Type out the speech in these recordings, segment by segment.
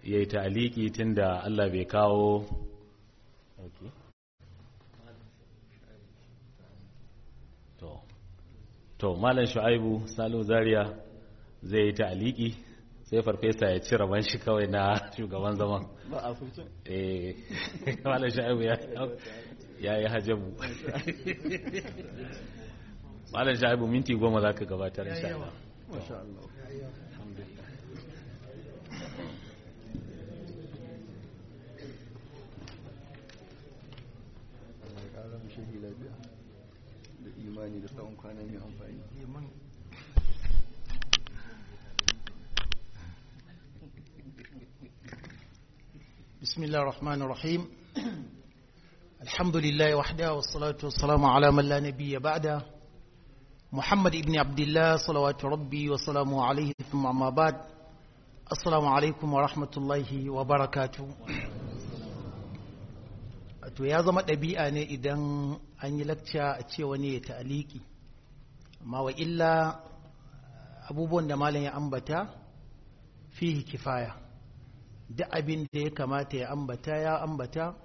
ya yi ta'aliki tunda Allah bai kawo to malam Shu'aibu Salo Zaria zai yi ta'aliki sai farfesa ya ci raban shi kawai na shugaban zaman ba a fuce malam Shu'aibu ya yi hajjabu malam Shu'aibu minti 10 za ka gabatar insha Allah. masha Allah alhamdulillah. Allah ya ƙara mu shehi lafiya da imani da tsawon kwana mai amfani. بسم الله الرحمن الرحيم الحمد لله وحده والصلاة والسلام على من لا نبي بعده محمد ابن عبد الله صلوات ربي وسلامه عليه ثم أما بعد السلام عليكم ورحمة الله وبركاته. to ya zama ɗabi'a ne idan an yi lakca a ce wani ya ta'aliki amma wa illa abubuwan da malam ya ambata fihi kifaya duk abin da ya kamata ya ambata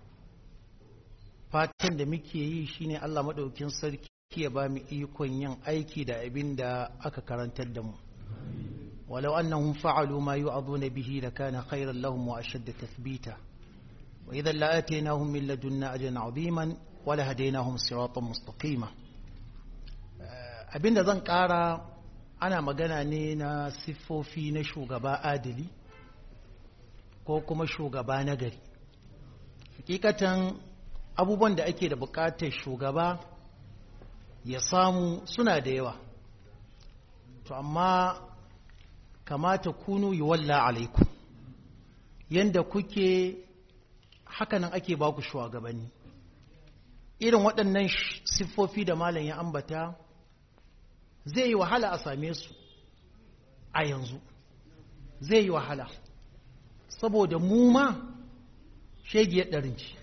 fatan da muke yi shine Allah maɗaukin sarki ya ba mu ikon yin aiki da abin da aka karantar da mu walau annahum fa'alu ma yu'aduna bihi lakana khayran lahum wa ashadda tathbita wa idhan la'atainahum min ladunna ajran 'aziman wa lahadainahum siratan mustaqima. Abinda zan ƙara ana magana ne na siffofi na shugaba adili ko kuma shugaba nagari. Hakikatan abubuwan da ake da buƙatar shugaba ya samu suna da yawa, to amma kamata kunu yi walla alaikum yanda kuke hakanan ake baku shugabanni. Irin waɗannan siffofi da malam ya ambata zai yi wahala a same su a yanzu, zai yi wahala saboda mu ma shegiyar ɗarinci,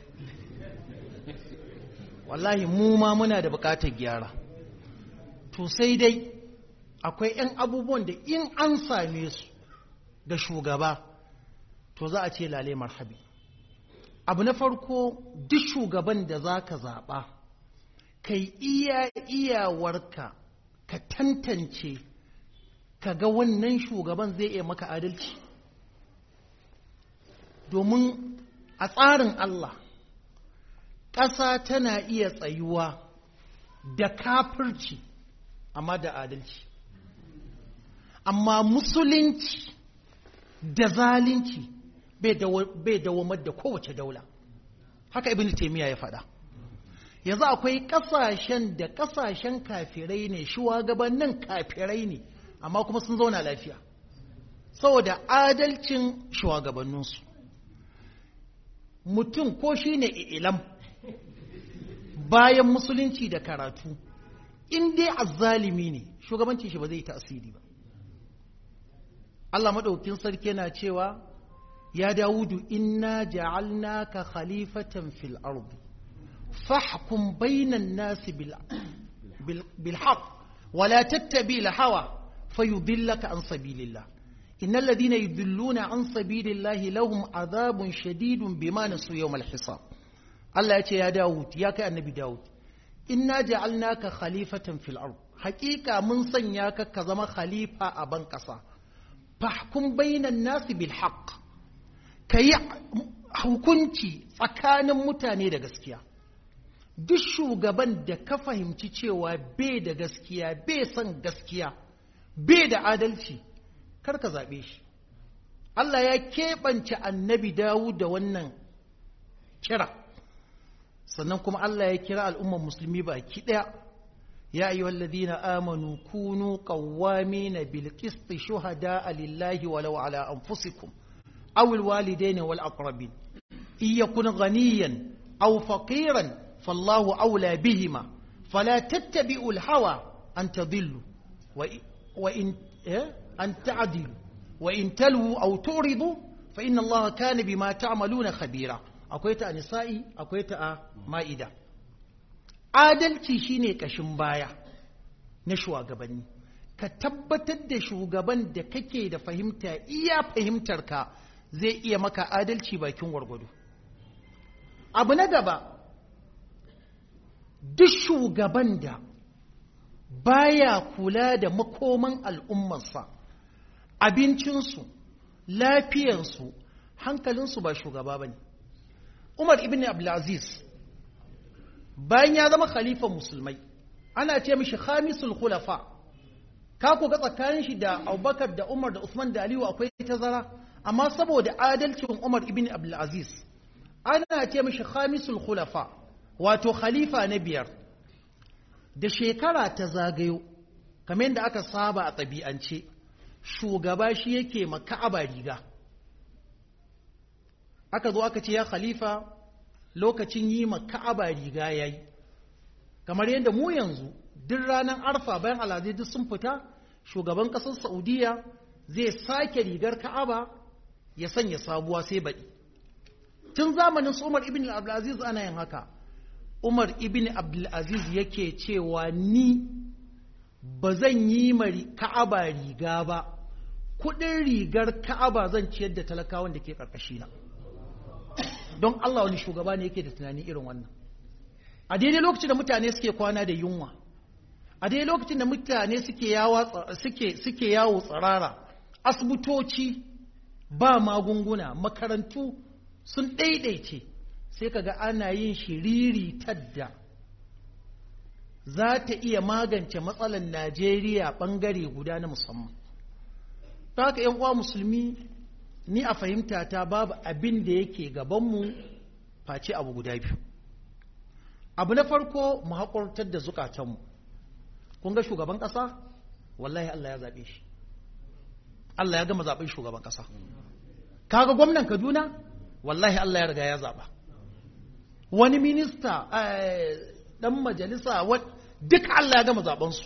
wallahi mu ma muna da buƙatar gyara. To sai dai akwai 'yan abubuwan da in an same su da shugaba to za a ce lale marhabi. Abu na farko, duk shugaban da za ka zaɓa kai iyawarka ka tantance ka ga wannan shugaban zai iya maka adalci. Domin a tsarin Allah ƙasa tana iya tsayuwa da kafirci amma da adalci, amma musulunci da zalunci bai dawamar da kowace daula. Haka Ibn Taymiyyah ya faɗa. Yanzu akwai ƙasashen da ƙasashen kafirai ne, shugabannin kafirai ne, amma kuma sun zauna lafiya saboda adalcin shugabanninsu. Mutum ko shi ne ilam bayan musulunci da karatu, in dai azzalimi ne shugabanci shi ba zai tasiri ba. Allah maɗaukin sarki yana cewa ya Dawudu inna ja'alnaka khalifatan fil ardi fahkum bainan nasi bil haqq wa la tattabi al hawa fayudillaka an sabilillah innal ladhina yudilluna an sabilillahi lahum adhabun shadidun bima nasu yawmal hisab. Allah ya ce ya Dawud, ya kai annabi Dawud, inna ja'alnaka khalifatan fil ard, haqiqa mun sanya ka zama khalifa a ban kasa. Fahkum bainan nasi bil haqq, kayi hukunci tsakanin mutane da gaskiya. Duk shugaban da ka fahimci cewa bai da gaskiya, bai son gaskiya, bai da adalci, kar ka zaɓe shi. Allah ya keɓance annabi Dawud da wannan kira, sannan kuma Allah ya kira al'ummar musulmi baki ɗaya. Ya ayyuhal ladina amanu kunu qawwamina bil qisti shuhada'a lillahi walau ala anfusikum aw al walidaini wal aqrabin in yakun ghaniyan aw faqiran fallahu awla bihima fala tattabi'u al hawa an tadillu wa in an ta'dilu wa in talwu aw turidu fa inna allaha kana bima ta'maluna khabira. Akwai ta a nisa'i, akwai ta a ma'ida. Adalci shine kashin baya na shugabanni. Ka tabbatar da shugaban da kake da fahimta iya fahimtarka zai iya maka adalci bakin gwargwado. Abu na gaba, duk shugaban da baya kula da makoman al'ummarsa, abincinsu, lafiyarsu, hankalinsu ba shugaba ba ne. Umar ibn Abdulaziz bayan ya zama khalifan musulmai ana ce mishi khamisul khulafa, ka ku ga tsakanin shi da Abubakar da Umar da Usman da Aliyu akwai tazara, amma saboda adalcin Umar ibn Abdulaziz ana ce mishi khamisul khulafa, wato khalifa na biyar. Da shekara ta zagayo kamar yadda aka saba a ɗabi'ance, shugaba shi yake ma Ka'aba riga. Aka zo aka ce ya khalifa, lokacin yi ma Ka'aba riga yayi. Kamar yadda mu yanzu duk ranar Arfa bayan alhazai duk sun fita, shugaban ƙasar Saudiya zai sake rigar Ka'aba ya sanya sabuwa sai baɗi. Tun zamanin su Umar ibn Abdulaziz ana yin haka. Umar ibn Abdulaziz yake cewa ni ba zan yi ma Ka'aba riga ba, kuɗin rigar Ka'aba zan ciyar da talakawan da ke ƙarƙashina. Don Allah wani shugaba ne yake da tunani irin wannan. A daidai lokacin da mutane suke kwana da yunwa, a daidai lokacin da mutane suke yawo tsirara, asibitoci ba magunguna, makarantu sun ɗaiɗaice, sai kaga ana yin shiriri tadda za ta iya magance matsalar Najeriya ɓangare guda na musamman. Ta haka ‘yan uwa musulmi, ni a fahimta ta babu abin da yake gabanmu face abu guda biyu. Abu na farko, mu haƙurtar da zukatanmu. Kun ga shugaban ƙasa? Wallahi Allah ya zaɓe shi. Allah ya gama zaɓen shugaban ƙasa. Kaga gwamnan Kaduna? Wallahi Allah ya riga ya zaɓa. Wani minista, ɗan majalisa, duk Allah ya gama zaɓensu.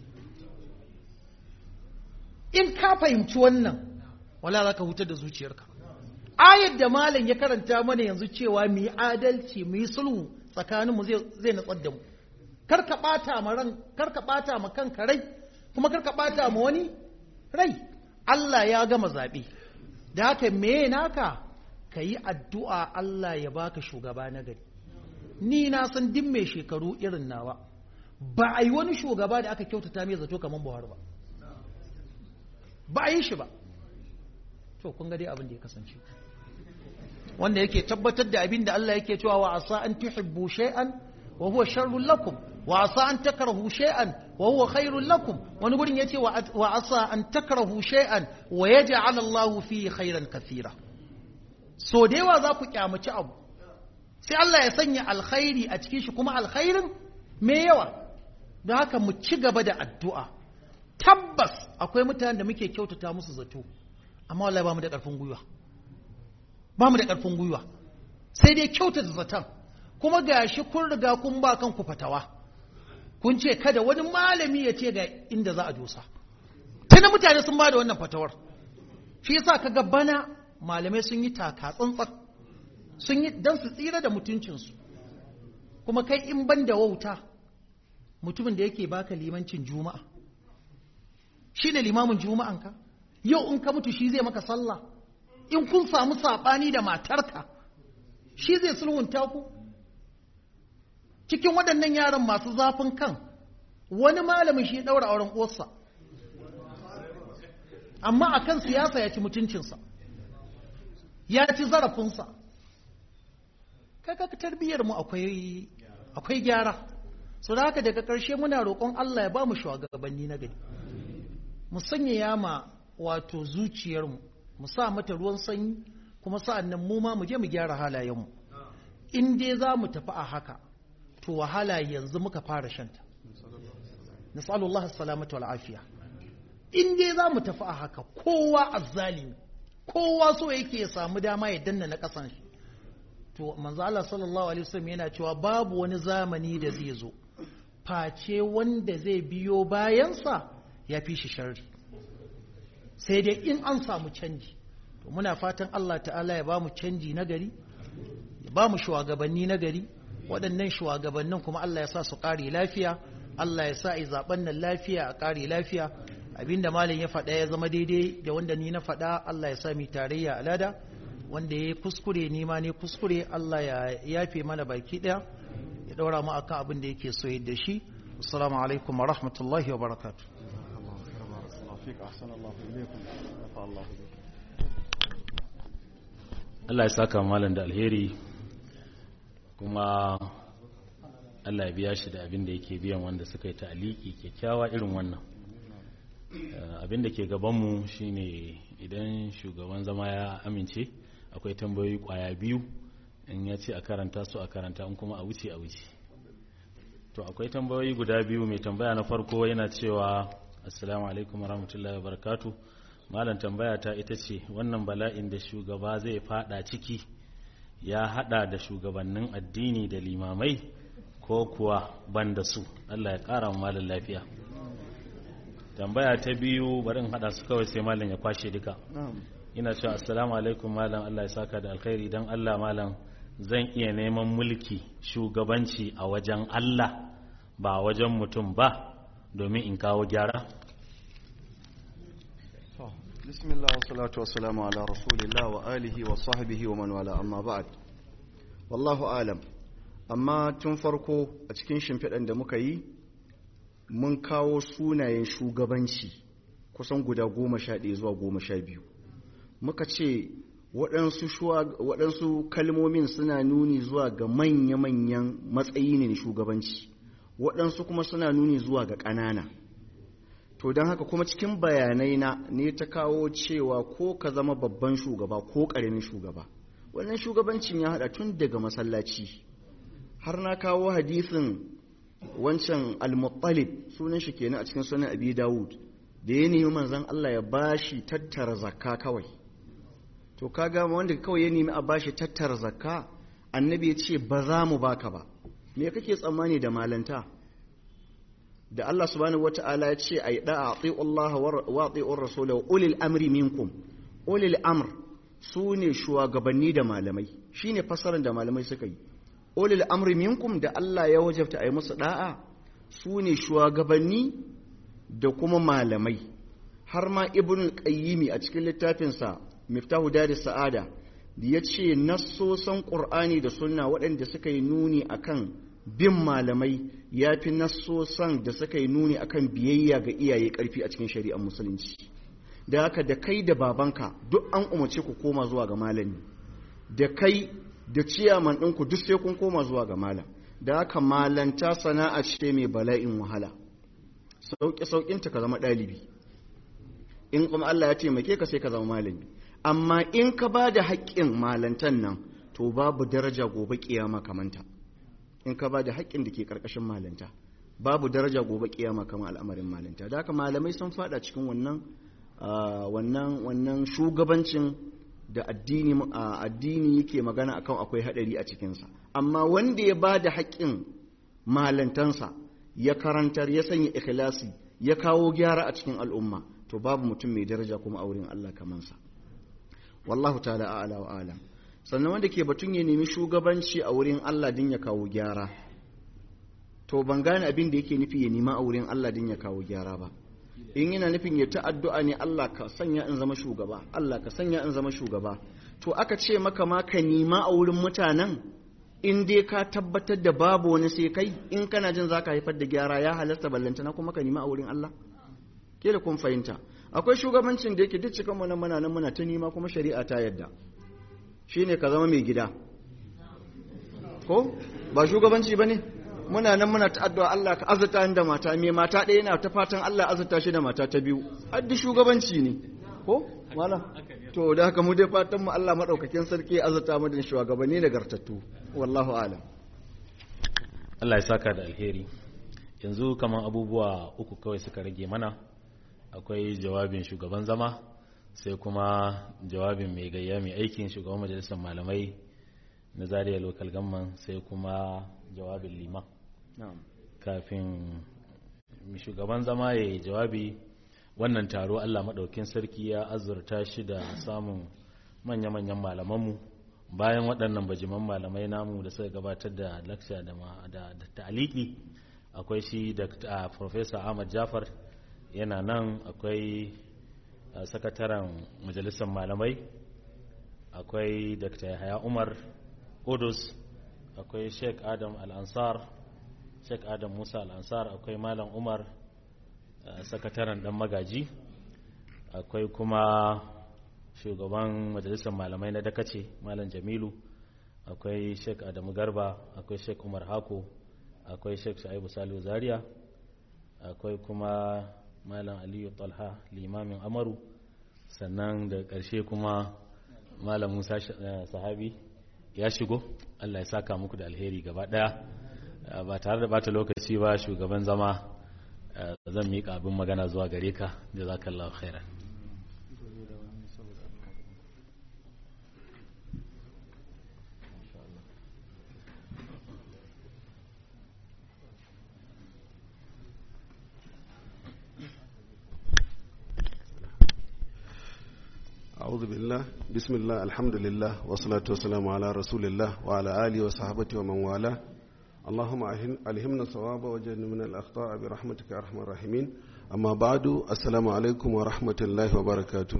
In ka fahimci wannan, wala za ka hutar da zuciyarka. Ayar da malam ya karanta mana yanzu cewa mu yi adalci, mu yi sulhu tsakaninmu zai natsar da mu. Kar ka ɓata ma kanka rai, kuma kar ka ɓata ma wani rai. Allah ya gama zaɓe. Da haka me naka? Ka yi addu'a Allah ya baka shugaba na gari. Ni na san din mai shekaru irin nawa, ba a yi wani shugaba da aka kyautata mai zato kamar Buhari ba. Ba a yi shi ba. To kun ga dai abin da ya kasance. Wanda yake tabbatar da abin da Allah yake cewa wa asa an tuhibbu shay'an wa huwa sharrun lakum wa asa an takrahu shay'an wa huwa khairun lakum. Wani gurin yace wa asa an takrahu shay'an wa yaj'al Allahu fihi khairan kathira. So da yawa za ku kyamaci abu, sai Allah ya sanya alkhairi a cikin shi, kuma alkhairin me yawa. Don haka mu ci gaba da addu'a. Tabbas akwai mutanen da muke kyautata musu zato, amma wallahi ba mu da ƙarfin gwiwa. Ba mu da ƙarfin gwiwa. Sai dai kyautata zaton. Kuma gashi kun riga kun ba kanku fatawa. Kun ce kada wani malami ya ce ga inda za a dosa. Tana mutane sun ba da wannan fatawar. Shi yasa kaga bana malamai sun yi taka tsantsan, sun yi don su tsira da mutuncinsu. Kuma kai in ban da wauta, mutumin da yake baka limancin juma'a, shi ne limamin juma'anka, yau in ka mutu shi zai maka sallah, in kun samu saɓani da matarka shi zai sulhunta ku. Cikin waɗannan yaran masu zafin kan, wani malamin shi ɗaura auren uwarsa, amma a kan siyasa ya ci mutuncinsa, ya ci zarafinsa. Kaga tarbiyyar mu akwai gyara. So da haka daga ƙarshe muna roƙon Allah ya ba mu shugabanni na gari, mu sanya yama wato zuciyarmu, mu sa mata ruwan sanyi, kuma sa'annan mu ma mu je mu gyara halayenmu. In dai za mu tafi a haka, to wahala yanzu muka fara shanta. Nas'alullah as-salamata wal afiya. In dai za mu tafi a haka, kowa azzalimi, kowa so yake ya samu dama ya danna na kasan shi. To manzo Allah sallallahu alaihi wasallam yana cewa babu wani zamani da zai zo face wanda zai biyo bayansa ya fi shi sharri, sai dai in an samu canji. To muna fatan Allah ta'ala ya ba mu canji na gari, ya ba mu shugabanni na gari, waɗannan shugabannin kuma Allah ya sa su ƙare lafiya, Allah ya sa a zaben nan lafiya, a ƙare lafiya. Abinda malam ya faɗa ya zama daidai da wanda ni na faɗa, Allah ya sa mu tarayya alada. wanda ya kuskure ni ma ne kuskure Allah ya yafe mana baki daya ya daura mu akan abin da yake so da shi. Assalamu alaikum wa rahmatullahi wa barakatuh. Allah ya saka malam da alheri, kuma Allah ya biya shi da abin da yake biyan wanda suka yi ta'aliki kyakkyawa irin wannan. Abin da ke gabanmu shine idan shugaban zama ya amince akwai tambayoyi kwaya biyu, in ya ce a karanta su a karanta, in kuma a wuce a wuce. To akwai tambayoyi guda biyu. Mai tambaya na farko yana cewa assalamu alaikum warahmatullahi wabarakatuh, malam tambaya ta ita ce wannan bala'in da shugaba zai fada ciki ya hada da shugabannin addini da limamai ko kuwa banda su? Allah ya kara mu malam lafiya. Tambaya ta biyu bari in hada su kawai sai malam ya kwashe duka. Ina cewa assalamu alaikum malam, Allah ya saka da alkhairi, dan Allah malam zan iya neman mulki shugabanci a wajen Allah ba wajen mutum ba domin in kawo gyara? Bismillah wa salatu wa salamu ala rasulillah wa alihi wa sahbihi wa man wala, amma ba'd. Wallahu alam. Amma tun farko a cikin shimfiɗan da muka yi mun kawo sunayen shugabanci kusan guda 11 zuwa 12. Muka ce waɗansu kalmomin suna nuni zuwa ga manya-manyan matsayi ne na shugabanci, waɗansu kuma suna nuni zuwa ga ƙanana. To don haka kuma cikin bayanai na ne ta kawo cewa ko ka zama babban shugaba ko ƙaramin shugaba, wannan shugabancin ya haɗa tun daga masallaci. Har na kawo hadisin wancan al-Muttalib, sunan shi kenan a cikin sunan Abi Dawud, da ya nemi manzon Allah ya bashi tattara zakka kawai. To kaga wanda kawai ya nemi a bashi tattara zakka, annabi ya ce ba za mu baka ba. Me kake tsammani da malanta? Da Allah subhanahu wata'ala ya ce ai da'a ati'u Allah wa ati'ur rasul wa ulil amri minkum. Ulil amr sune shugabanni da malamai, shine fasaran da malamai suka yi. Ulil amri minkum da Allah ya wajabta ai musu da'a sune shugabanni da kuma malamai. Har ma Ibn al-Qayyim a cikin littafinsa Miftahu Daris Sa'ada da ya ce nassosan Qur'ani da Sunna waɗanda suka yi nuni akan bin malamai ya fi nassosan da suka yi nuni akan biyayya ga iyaye ƙarfi a cikin shari'ar musulunci. Da haka da kai da babanka duk an umarce ku koma zuwa ga malami, da kai da ciyaman ɗinku duk sai kun koma zuwa ga malam. Da haka malanta sana'a ce mai bala'in wahala, sauƙinta ka zama ɗalibi, in kuma Allah ya taimake ka sai ka zama malami. Amma in ka ba da haƙƙin malantan nan to babu daraja gobe ƙiyama kamanta. In ka ba da haƙƙin da ke ƙarƙashin malanta babu daraja gobe ƙiyama kamar al'amarin malanta. Da haka malamai sun fada cikin wannan shugabancin da addini yake magana akan akwai haɗari a cikinsa. Amma wanda ya ba da haƙƙin malantansa ya karantar, ya sanya ikhlasi, ya kawo gyara a cikin al'umma, to babu mutum mai daraja kuma a wurin Allah kamansa. Wallahu ta'ala a'la wa alam. Sannan wanda ke batun ya nemi shugabanci a wurin Allah din ya kawo gyara, to ban gane abin da yake nufi ya nima a wurin Allah din ya kawo gyara ba. In yana nufin ya ta addu'a ne, Allah ka sanya in zama shugaba, Allah ka sanya in zama shugaba, to aka ce maka ma ka nima a wurin mutanen, in dai ka tabbatar da babu wani sai kai, in kana jin za ka haifar da gyara ya halasta ballantana kuma ka nima a wurin Allah. Kila kun fahimta, akwai shugabancin da yake duk cikin mu nan muna ta nima kuma shari'a ta yadda, shine ka zama mai gida, ko ba shugabanci bane? Muna nan muna ta addu'a Allah ka azurta da mata, mai mata ɗaya yana ta fatan Allah azurta shi da mata ta biyu, haddi shugabanci ne, ko wala? To da haka mu dai fatan mu Allah madaukakin sarki azurta mu da shugabanni nagartattu, wallahu alam. Allah ya saka da alheri. Yanzu kaman abubuwa uku kawai suka rage mana, akwai jawabin shugaban zama, sai kuma jawabin mai gayya mai aikin shugaban majalisar malamai na Zaria Local Government, sai kuma jawabin liman. Kafin shugaban zama ya yi jawabi, wannan taro Allah maɗaukin sarki ya azurta shi da samun manya-manyan malamanmu. Bayan waɗannan bajiman malamai namu da suka gabatar da lakca da ta'aliki, akwai shi da Professor Ahmad Jafar yana nan, akwai sakataren majalisar malamai akwai Dr. Yahaya Umar Odus, akwai Sheikh Adam Al-Ansar, Sheikh Adam Musa Al-Ansar, akwai Malam Umar sakataren dan magaji, akwai kuma shugaban majalisar malamai na Dakace Malam Jamilu, akwai Sheikh Adamu Garba, akwai Sheikh Umar Hako, akwai Sheikh Shaibu Salihu Zaria, akwai kuma Malam Aliyu Talha limamin Amaru, sannan da ƙarshe kuma Malam Musa Sahabi ya shigo. Allah ya saka muku da alheri gaba ɗaya. Ba tare da bata lokaci ba, shugaban zama zan miƙa abin magana zuwa gare ka. Jazakallahu khairan. أعوذ بالله بسم الله الحمد لله والصلاة والسلام على رسول الله وعلى آله وصحبه ومن والاه اللهم ألهمنا الصواب وجنبنا الأخطاء برحمتك يا أرحم الراحمين أما بعد السلام عليكم ورحمة الله وبركاته.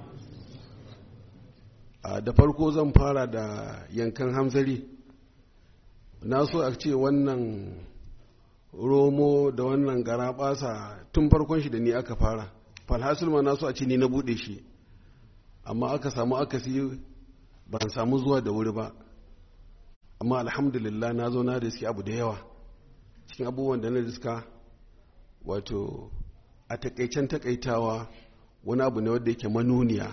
da farko zan fara da yankan hamzari. Na so a ce wannan romo da wannan garabasa tun farkon shi da ni aka fara, falhasul ma na so a ce ni na bude shi, amma aka samu akasi ban samu zuwa da wuri ba. Amma alhamdulillah na zo na riski abu da yawa. Cikin abubuwan da na riska, wato a takaicen takaitawa wani abu ne wanda yake manuniya.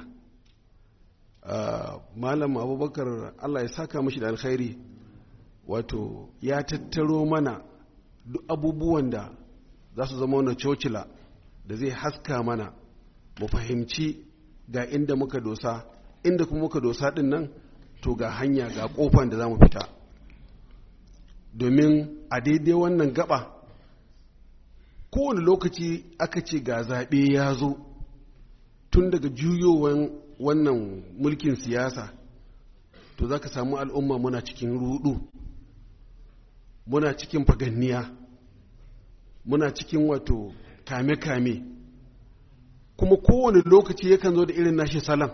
Malam Abubakar Allah ya saka mashi da alkhairi, wato ya tattaro mana duk abubuwan da za su zama wani cocila da zai haska mana mu fahimci ga inda muka dosa, inda kuma muka dosa din nan to ga hanya, ga kofan da za mu fita. Domin a daidai wannan gaba kowane lokaci aka ce ga zaɓe ya zo, tun daga juyowan wannan mulkin siyasa, to za ka samu al'umma muna cikin rudu, muna cikin faganniya, muna cikin wato kame-kame, kuma kowane lokaci yakan zo da irin nashi salon.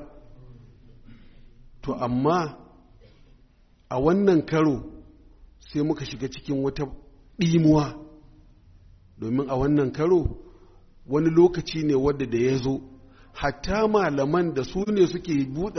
To amma a wannan karo sai muka shiga cikin wata ɗimuwa, domin a wannan karo wani lokaci ne wadda da ya zo hatta malaman da su ne suke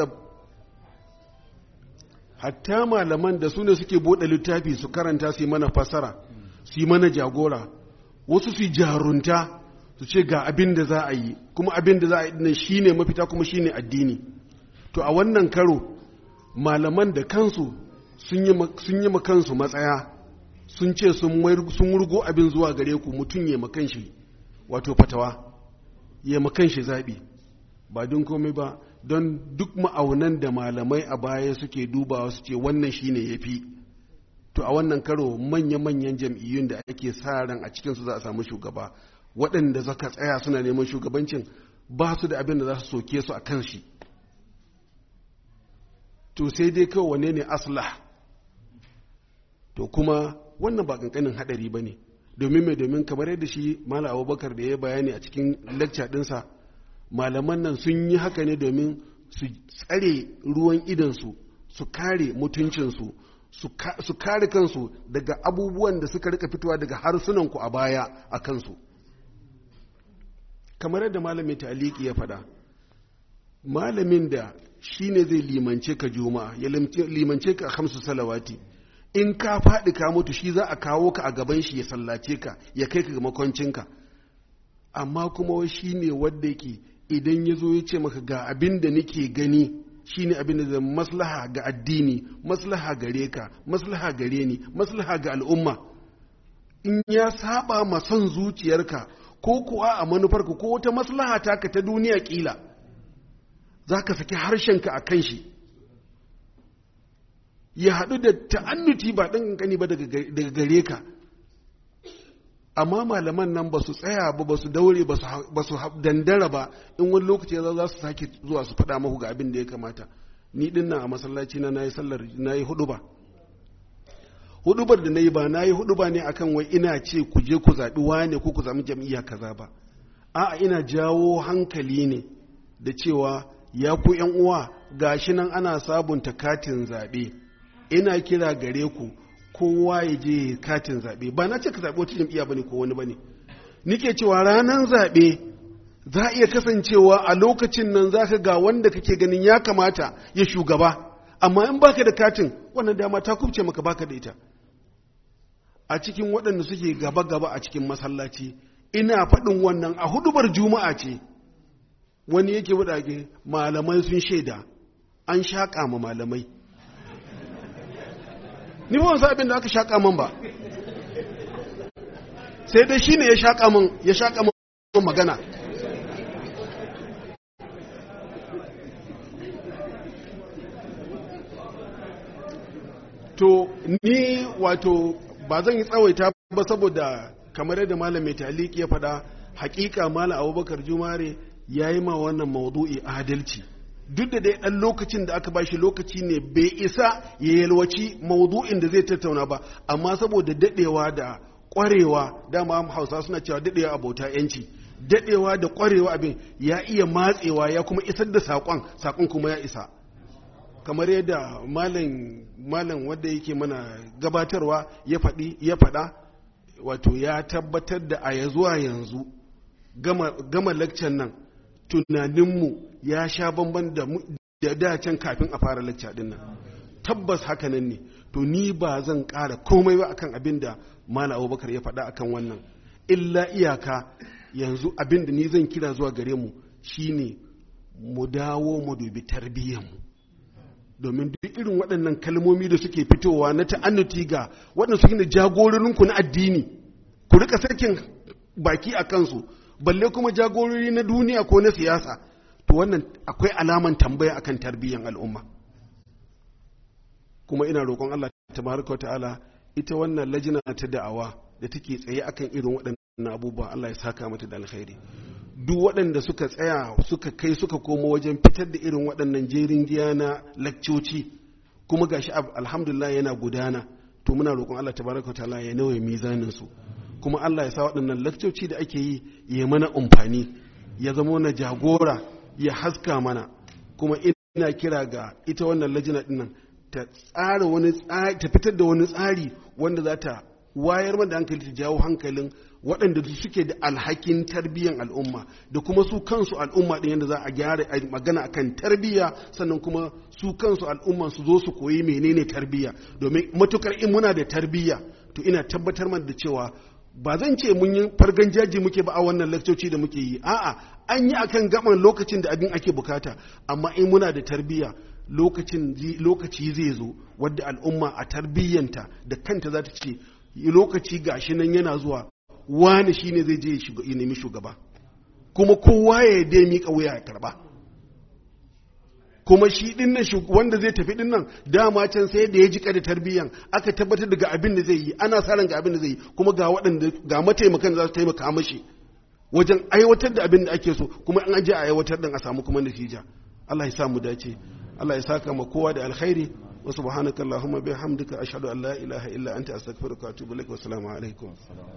buɗe littafi su karanta su yi mana fasara, su yi mana jagora, wasu su yi jarunta su ce ga abin da za a yi, kuma abin da za a yi nan shine mafita kuma shine addini. To a wannan karo malaman da kansu sun yi makansu matsaya, sun ce sun wurgo abin zuwa gare ku, mutum ya makan shi wato fatawa, ya makan shi zaɓi, ba don komai ba don duk ma'aunan da malamai a baya suke dubawa su ce wannan shine ya fi. To a wannan karo manya-manyan jam'iyyun da ake sa ran a cikinsu za a samu shugaba, waɗanda zaka tsaya suna neman shugabancin ba su da abin da za su soke su a kan shi. To sai dai kawai wane ne aslah. To kuma wannan ba kankanin hadari ba ne, domin kamar yadda shi Malam Abubakar da ya bayani a cikin lecture ɗinsa, malaman nan sun yi haka ne domin su tsare ruwan idansu, su kare mutuncinsu, su kare kansu daga abubuwan da suka rika fitowa daga harsunanku a baya a kansu. Kamar yadda malamin ta'aliki ya faɗa, malamin da shi ne zai limance ka juma'a, ya limance ka 5 salawati, in ka faɗi ka mutu shi za a kawo ka a gaban shi ya sallace ka, ya kai ka ga makwancinka. Amma kuma shi ne wadda yake idan ya zo ya ce maka ga abin da nake gani shi ne abin da zai maslaha ga addini, maslaha gare ka, maslaha gare ni, maslaha ga al'umma, in ya saba ma son zuciyarka ko kuwa a manufarka ko wata maslaha taka ta duniya kila, za ka saki harshenka a kan shi, ya haɗu da ta'annuti ba ɗan ƙanƙani ba daga gare ka. Amma malaman nan ba su tsaya ba, ba su daure ba su dandara ba, in wani lokaci za su sake zuwa su faɗa maku ga abin da ya kamata. Ni ɗin nan a masallaci na yi huɗuba. Huɗubar da na yi ba na yi huɗuba ne akan wai ina ce ku je ku zaɓi wane ko ku zaɓi jam'iyya kaza ba. A'a, ina jawo hankali ne da cewa ya ku ‘yan uwa gashi nan ana sabunta katin zaɓe, ina kira gare ku kowa ya je katin zaɓe. Ba na ce ka zaɓi wata jam'iyya bane ko wani bane, nike cewa ranar zaɓe za a iya kasancewa a lokacin nan za ka ga wanda kake ganin ya kamata ya shugaba, amma in baka da katin wannan dama ta kubce maka, baka da ita. A cikin waɗanda suke gaba-gaba a cikin masallaci, ina faɗin wannan a hudubar juma'a ce, wani yake waɗage malamai sun shaida an shaƙa ma malamai. Ni ba wasu abin da aka shaƙa man ba, sai dai shi ne ya shaƙa man magana. To ni wato ba zan yi tsawaita ba, saboda kamar yadda malam mai taliki ya faɗa, hakika malam Abubakar Jumare ya yi ma wannan maudu'i adalci. Duk da dai ɗan lokacin da aka bashi lokaci ne bai isa ya yalwaci maudu'in da zai tattauna ba, amma saboda daɗewa da ƙwarewa, dama Hausa suna cewa daɗewa abota yanci, daɗewa da ƙwarewa abin ya iya matsewa ya kuma isar da saƙon kuma ya isa. Kamar yadda malam wanda yake mana gabatarwa ya faɗa, wato ya tabbatar da a zuwa yanzu gama lakcan nan tunaninmu ya sha bamban da dacen kafin a fara lakca din nan. Tabbas haka nan ne. To ni ba zan ƙara komai ba akan abin da malam Abubakar ya faɗa akan wannan, illa iyaka yanzu abin da ni zan kira zuwa gare mu shine mu dawo mu dubi tarbiyyarmu. Domin duk irin waɗannan kalmomi da suke fitowa na ta'annuti ga waɗanda suke da jagororinku na addini, ku rika sakin baki a kansu, balle kuma jagorori na duniya ko na siyasa, to wannan akwai alaman tambaya akan tarbiyyar al'umma. Kuma ina roƙon Allah tabaraka wa ta'ala ita wannan lajina ta da'awa da take tsaye akan irin waɗannan abubuwa, Allah ya saka mata da alkhairi. Duk waɗanda suka tsaya suka kai suka komo wajen fitar da irin waɗannan jerin giya na lakcoci, kuma gashi alhamdulillah yana gudana, to muna roƙon Allah tabaraka wa ta'ala ya nawaye mizanin su, kuma Allah ya sa waɗannan lakcoci da ake yi ya mana amfani, ya zama na jagora, ya haska mana. Kuma ina kira ga ita wannan lajina dinnan ta tsara wani tsari, ta fitar da wani tsari wanda za ta wayar da hankali, ta jawo hankalin waɗanda suke da alhakin tarbiyyar al'umma, da kuma su kansu al'umma ɗin yadda za a gyara magana akan tarbiyya, sannan kuma su kansu al'umma su zo su koyi menene tarbiyya. Domin matukar in muna da tarbiyya, to ina tabbatar mana da cewa ba zan ce mun yi fargan jaji muke ba a wannan lakcoci da muke yi, a'a an yi akan gaban lokacin da abin ake bukata, amma in muna da tarbiyya lokaci zai zo wadda al'umma a tarbiyyanta da kanta za ta ce lokaci gashi nan yana zuwa, wani shine zai je ya nemi shugaba, kuma kowa ya dai miƙa wuya ya karba. Kuma shi din nan wanda zai tafi din nan dama can sai da ya jika da tarbiyyan aka tabbatar da ga abin da zai yi, ana sa ran ga abin da zai yi, kuma ga waɗanda ga mataimakan za su taimaka mashi wajen aiwatar da abin da ake so, kuma an aje a aiwatar din a samu kuma natija. Allah ya sa mu dace, Allah ya saka ma kowa da alkhairi. Wa subhanaka allahumma bihamdika ashhadu an la ilaha illa anta astaghfiruka wa atubu ilaik. Wa assalamu alaikum.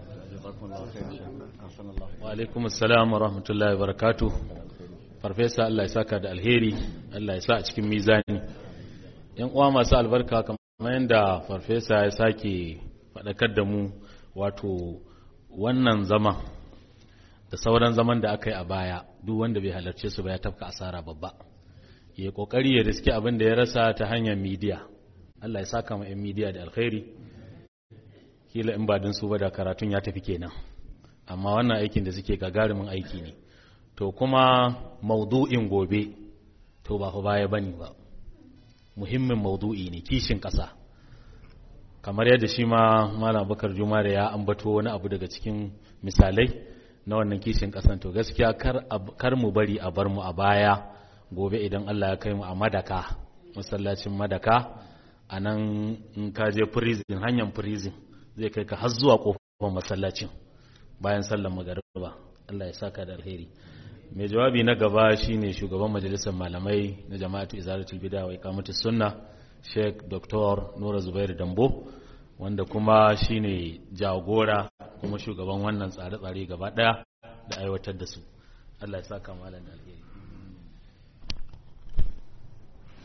Wa alaikum assalam wa rahmatullahi wa barakatuh. Farfesa, Allah ya saka da alheri, Allah ya sa a cikin mizani. Yan uwa masu albarka, kamar yadda farfesa ya sake faɗakar da mu, wato wannan zama da sauran zaman da aka yi a baya, duk wanda bai halarce su ba ya tafka asara babba. Ya kokari ya riski abin da ya rasa ta hanyar midiya. Allah ya saka ma 'yan midiya da alkhairi. Kila in ba din su ba da karatun ya tafi kenan. Amma wannan aikin da suke gagarumin aiki ne. To kuma maudu'in gobe to ba fa baya bane ba. Muhimmin maudu'i ne, kishin ƙasa. Kamar yadda shi ma Malam Bakar Jumare ya ambato wani abu daga cikin misalai na wannan kishin ƙasan, to gaskiya kar mu bari a bar mu a baya. Gobe idan Allah ya kai mu a Madaka, masallacin Madaka, a nan in ka je prison, hanyar prison zai kai ka har zuwa kofar masallacin bayan sallar magariba. Allah ya saka da alheri. Mai jawabi na gaba shine shugaban majalisar malamai na Jama'atu Izalatul Bid'a wa Iqamatus Sunnah, Sheikh Dr. Nura Zubairu Dambo, wanda kuma shine jagora kuma shugaban wannan tsare-tsare gaba daya da aiwatar da su. Allah ya saka malam da alheri.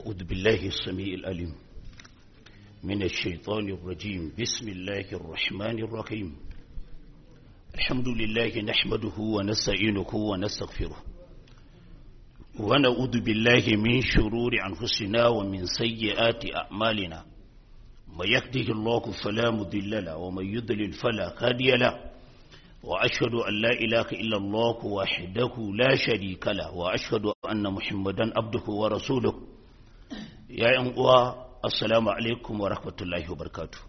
أعوذ بالله السميع العليم من الشيطان الرجيم بسم الله الرحمن الرحيم الحمد لله نحمده ونستعينه ونستغفره ونعوذ بالله من شرور أنفسنا ومن سيئات أعمالنا من يهده الله فلا مضل له ومن يضلل فلا هادي له وأشهد أن لا إله إلا الله وحده لا شريك له وأشهد أن محمدا عبده ورسوله يا أنقوا السلام عليكم ورحمة الله وبركاته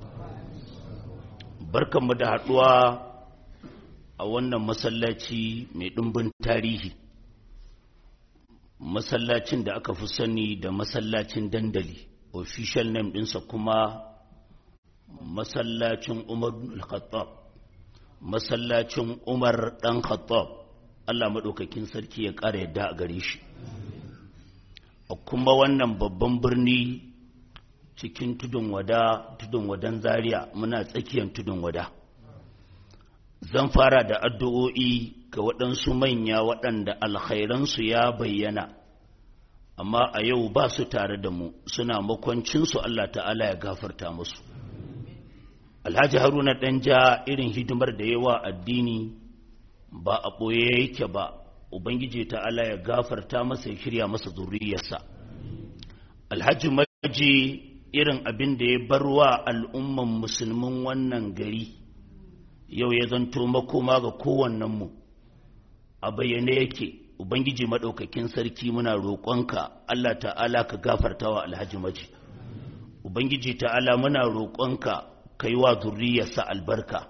barkan mu da haduwa a wannan masallaci mai dimbin tarihi masallacin da aka fi sani da masallacin dandali official name ɗinsa kuma masallacin Umar al-Khattab masallacin Umar ɗan Khattab Allah maɗaukakin sarki ya ƙara yadda a gare shi a kuma wannan babban birni cikin tudun wadan Zaria muna tsakiyar tudun wada zan fara da addu'o'i ga waɗansu manya waɗanda alkhairansu ya bayyana amma a yau ba su tare da mu suna makwancinsu Allah ta'ala ya gafarta musu Alhaji Haruna Danja irin hidimar da yawa addini ba a ɓoye yake ba Ubangiji ta'ala ya gafarta masa ya shirya masa zuriyarsa Alhaji Maji irin abin da ya barwa al'umman musulmin wannan gari yau ya zanto makoma ga kowannenmu a bayyane yake Ubangiji maɗaukakin sarki muna roƙonka Allah ta'ala ka gafarta wa Alhaji Maji Ubangiji ta'ala muna roƙonka kai wa zurriyarsa albarka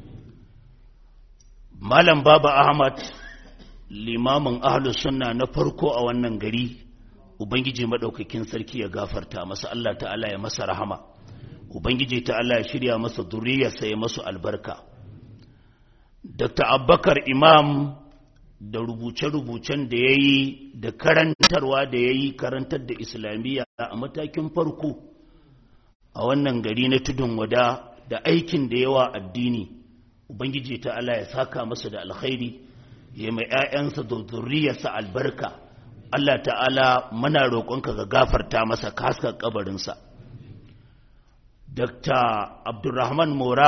Malam Baba Ahmad limamin ahlus sunna na farko a wannan gari Ubangiji madaukakin sarki ya gafarta masa Allah ta'ala ya masa rahama Ubangiji ta'ala ya shirya masa zurriyarsa ya masu albarka Dr. Abubakar Imam da rubuce-rubucen da yayi da karantarwa da yayi karantar da Islamiyya a matakin farko a wannan gari na tudun wada da aikin da yawa addini Ubangiji ta'ala ya saka masa da alkhairi ya mai ƴaƴansa da zurriyarsa albarka Allah ta'ala muna roƙonka ga gafarta masa kaskar kabarinsa Dr. Abdulrahman Mora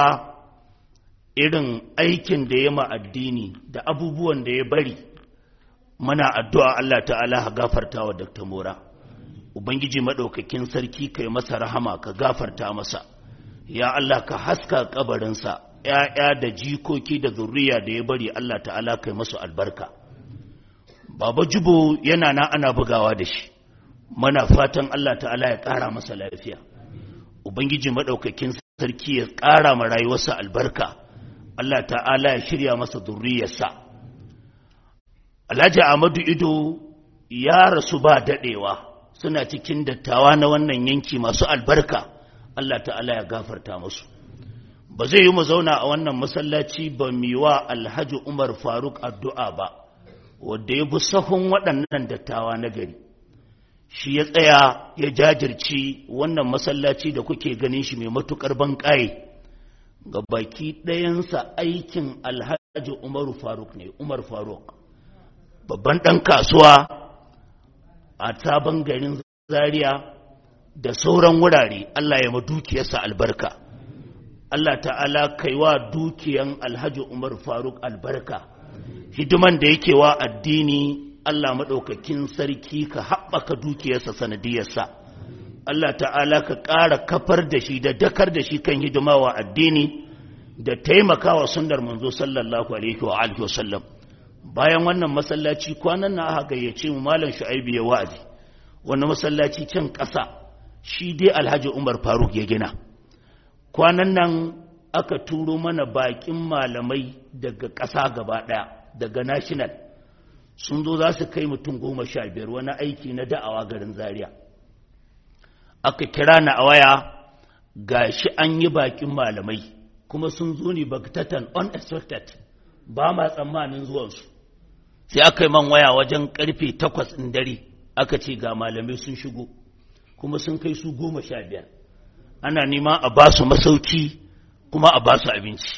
irin aikin da ya ma addini da abubuwan da ya bari muna addu'a Allah ta'ala ha gafarta wa Dr. Mora Ubangiji maɗaukakin sarki kai masa rahama ka gafarta masa ya Allah ka haska kabarinsa ‘ya'ya da jikoki da zurriya da ya bari Allah ta'ala kai masu albarka Baba Jubo yana na ana bugawa da shi mana fatan Allah ta'ala ya ƙara masa lafiya Ubangiji maɗaukakin sarki ya ƙara ma rayuwarsa albarka Allah ta'ala ya shirya masa zurriyarsa Alhaji Ahmadu Ido ya rasu ba daɗewa suna cikin dattawa na wannan yanki masu albarka Allah ta'ala ya gafarta musu ba zai yi mu zauna a wannan masallaci ba miwa Alhaji Umar Faruk addu'a ba wanda ya bi sahun waɗannan dattawa na gari shi ya tsaya ya jajirci wannan masallaci da kuke ganin shi mai matukar banƙaye ga baki ɗayansa aikin Alhaji Umar Faruk ne Umar Faruk babban ɗan kasuwa a sabon garin Zaria da sauran wurare Allah ya ma dukiyarsa albarka Allah ta'ala kaiwa dukiyan Alhaji Umar Faruk albarka hidiman da yake wa addini Allah madaukakin sarki ka haɓaka dukiyarsa sanadiyarsa Allah ta'ala ka ƙara kafar da shi da dakar da shi kan hidima wa addini da taimakawa sunnar manzo sallallahu alaihi wa alihi wasallam bayan wannan masallaci kwanan na aka gayyace mu malam Shu'aibu ya wa'azi wannan masallaci can ƙasa shi dai Alhaji Umar Faruk ya gina kwanan nan aka turo mana bakin malamai daga ƙasa gaba ɗaya daga national sun zo za su kai mutum 15 wani aiki na da'awa garin Zaria aka kira na a waya gashi an yi bakin malamai kuma sun zo ne bagtatan unexpected ba ma tsammanin zuwansu sai aka yi man waya wajen karfe 8 ɗin dare aka ce ga malamai sun shigo kuma sun kai su 15 ana nema a ba su masauki kuma a ba su abinci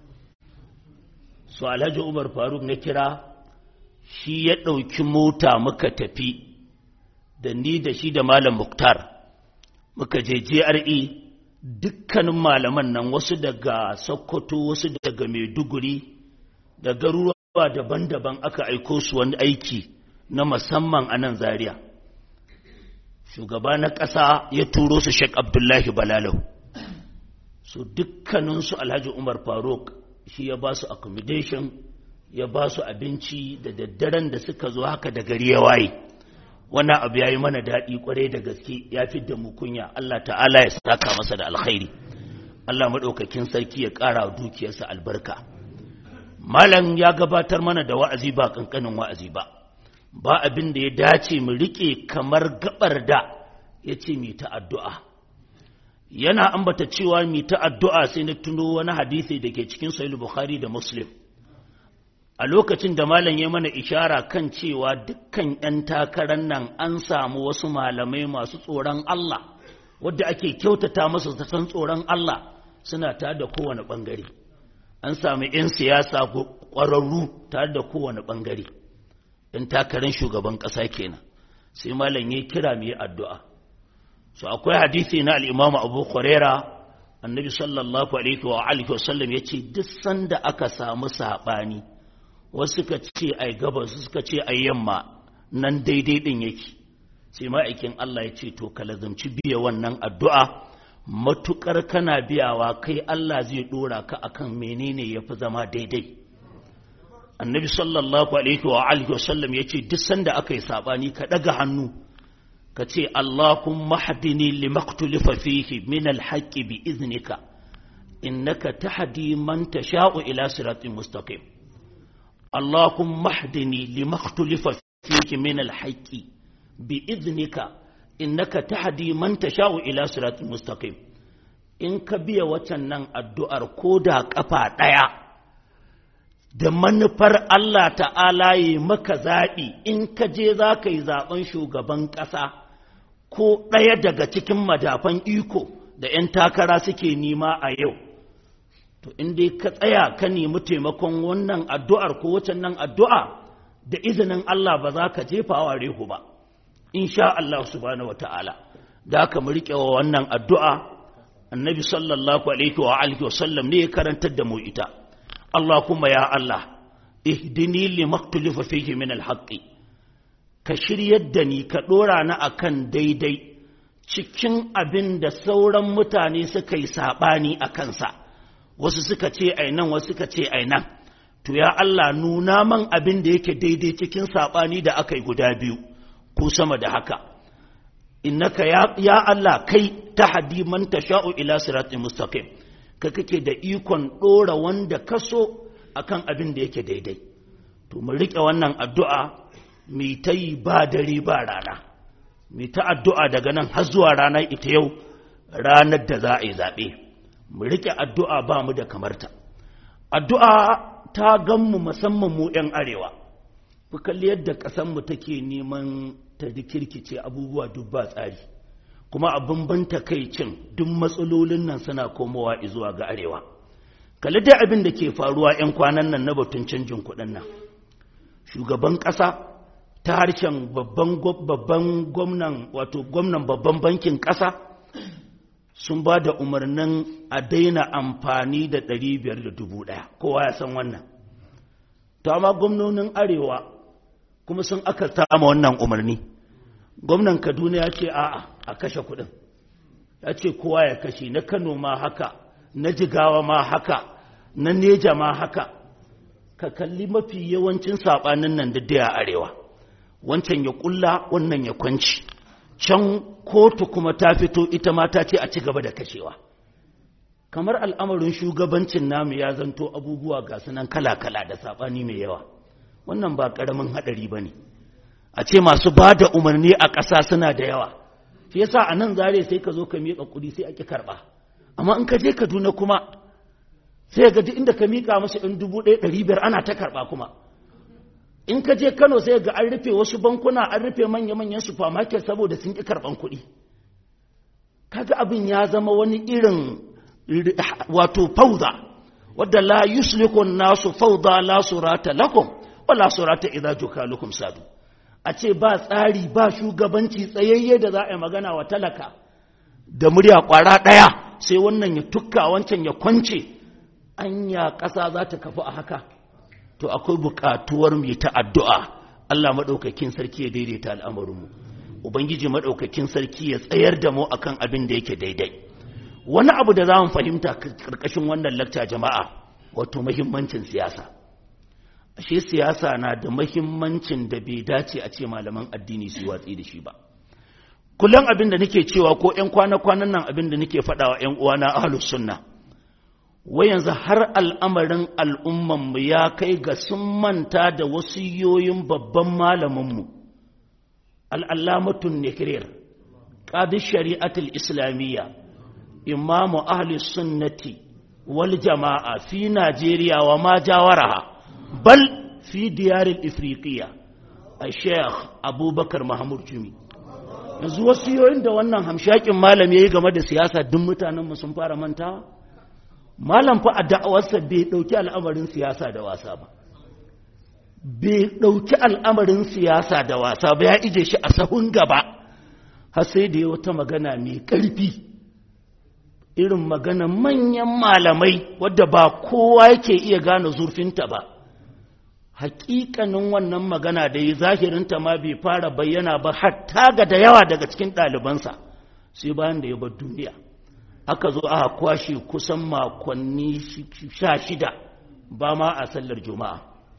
su Alhaji Umar Faruk na kira shi ya ɗauki mota muka tafi da ni da shi da Malam Muktar muka je GRE, dukkanin malaman nan wasu daga Sokoto, wasu daga Maiduguri, da garuruwa daban-daban aka aiko su wani aiki na musamman a nan Zaria. Shugaba na ƙasa ya turo su Sheikh Abdullahi Balalau, su dukkaninsu Alhaji Umar Faruk shi ya ba su accommodation, ya ba su abinci, da daddaren da suka zo haka da gari ya waye. Wannan abu ya yi mana daɗi ƙwarai da gaske, ya fi da mu kunya. Allah ta'ala ya saka masa da alkhairi, Allah maɗaukakin sarki ya ƙara dukiyarsa albarka. Malam ya gabatar mana da wa'azi ba ƙanƙanin wa'azi ba abin da ya dace mu riƙe kamar gabar da ya ce mi ta addu'a. Yana ambata cewa mi ta addu'a, sai na tuno wani hadisi da ke cikin Sahih Bukhari da Muslim. A lokacin da malam ya mana ishara kan cewa dukkan ‘yan takarar nan an samu wasu malamai masu tsoron Allah, wadda ake kyautata masu zaton tsoron Allah, suna tare da kowane ɓangare. An sami ‘yan siyasa ƙwararru tare da kowane ɓangare, ‘yan takarar shugaban ƙasa kenan. Sai malam ya kira mu yi addu'a. So akwai hadisi na al'imamu Abu Huraira, annabi sallallahu alaihi wa sallam ya ce, duk sanda aka samu saɓani, wasu suka ce ai gabas, suka ce ai yamma, nan daidai din yake. Sai ma'aikin Allah ya ce to ka lazumci biya wannan addu'a, matukar kana biyawa kai Allah zai dora ka akan menene yafi zama daidai. Annabi sallallahu alaihi wa sallam ya ce duk sanda aka yi sabani ka daga hannu ka ce Allahumma hdini limaktulifa fihi min alhaqqi bi iznika innaka tahdi man tasha'u ila siratin mustaqim. اللهم اهدني لما اختلف فيه من الحق بإذنك إنك تهدي من تشاء إلى صراط مستقيم. إن كبيا وتنن الدعاء كودا كفا دايا da manufar Allah ta'ala yi maka zaɓi, in ka je za ka yi zaɓen shugaban ƙasa ko ɗaya daga cikin madafan iko da ‘yan takara suke nima a yau, to in dai ka tsaya ka nemi taimakon wannan addu'ar ko wacan nan addu'a, da izinin Allah ba za ka jefa wa rehu ba, insha Allah subhanahu wata'ala. Da aka mu riƙe wa wannan addu'a, annabi sallallahu alaihi wa sallam ne ya karantar da mu ita. Allah kuma ya Allah, ihdini li maktulifa fihi min alhaqqi, ka shiryar da ni, ka ɗora na akan daidai cikin abin da sauran mutane suka yi saɓani a kansa. Wasu suka ce ai nan, wasu suka ce ai nan. To ya Allah, nuna man abin da yake daidai cikin saɓani da aka yi guda biyu ko sama da haka. Innaka ya Allah, kai tahdi man tasha'u ila siratin mustaqim, ka kake da ikon ɗora wanda ka so akan abin da yake daidai. To mu riƙe wannan addu'a, mai ta yi ba dare ba rana, mai ta addu'a daga nan har zuwa ranar ita yau, ranar da za a yi zaɓe. Mu riƙe addu'a ba mu da kamarta. Addu'a ta ganmu musamman mu ‘yan arewa, ku kalli yadda ƙasanmu take neman ta rikirkice, abubuwa duk ba tsari, kuma abin ban takaicin duk matsalolin nan suna komowa zuwa ga arewa. Kalli dai abin da ke faruwa ‘yan kwanan nan na batun canjin kuɗin nan. Shugaban ƙasa ta harshen babban gwamnan, wato gwamnan babban bankin ƙasa, sun ba da umarnin a daina amfani da 500 da 1,000, kowa ya san wannan. To amma gwamnonin arewa kuma sun aka sama wannan umarni. Gwamnan Kaduna ya ce a'a, a kashe kuɗin, ya ce kowa ya kashe, na Kano ma haka, na Jigawa ma haka, na Neja ma haka. Ka kalli mafi yawancin saɓanin nan da daya arewa, wancan ya ƙulla, wannan ya kwanci. Can kotu kuma ta fito ita ma ta ce a ci gaba da kashewa. Kamar al'amarin shugabancin namu ya zanto abubuwa ga sunan kala-kala da saɓani mai yawa. Wannan ba ƙaramin haɗari ba ne. A ce masu ba da umarni a ƙasa suna da yawa. Shi yasa a nan zare sai ka zo ka miƙa kuɗi sai ake karɓa. Amma in ka je Kaduna kuma sai ga duk inda ka miƙa musu ɗin 1,500 ana ta karɓa kuma. In ka je Kano sai ga an rufe wasu bankuna, an rufe manya-manyan supermarket saboda sun ƙi karɓan kuɗi. Kaga abin ya zama wani irin wato fauda, wadda la yuslikun nasu fauda la surata lakum wa la surata idza jukalukum sadu. a ce ba tsari ba shugabanci tsayayye da za a yi magana wa talaka da murya kwara ɗaya sai wannan ya tukka wancan ya kwance anya ƙasa za ta kafu a haka to akwai buƙatuwar mu ta addu'a Allah maɗaukakin sarki ya daidaita al'amarinmu ubangiji maɗaukakin sarki ya tsayar da mu akan abin da yake daidai wani abu da za mu fahimta ƙarƙashin wannan lakta jama'a wato muhimmancin siyasa ashe siyasa na da muhimmancin da bai dace a ce malaman addini su watsi da shi ba kullum abin da nake cewa ko ƴan kwana-kwanan nan abin da nake faɗawa ƴan uwana ahlus sunna wai yanzu har al'amarin al'ummanmu ya kai ga sun manta da wasiyoyin babban malaminmu al'allamatun nikirir ƙadi shari'atul islamiyya imamu ahli sunnati wal jama'a fi najeriya wa ma jawaraha bal fi diyarin ifriqiya a sheikh abubakar mahmud jumi yanzu wasiyoyin da wannan hamshakin malam ya yi game da siyasa duk mutanenmu sun fara mantawa malam fa a da'awarsa bai ɗauki al'amarin siyasa da wasa ba bai ɗauki al'amarin siyasa da wasa ba ya ije shi a sahun gaba har sai da ya wata magana mai ƙarfi irin magana manyan malamai wadda ba kowa yake iya gane zurfinta ba hakikanin wannan magana da ya zahirinta ma bai fara bayyana ba hatta ga da yawa daga cikin ɗalibansa sai bayan da ya bar duniya aka zo aka kwashe kusan makonni 16 ba ma a sallar juma'a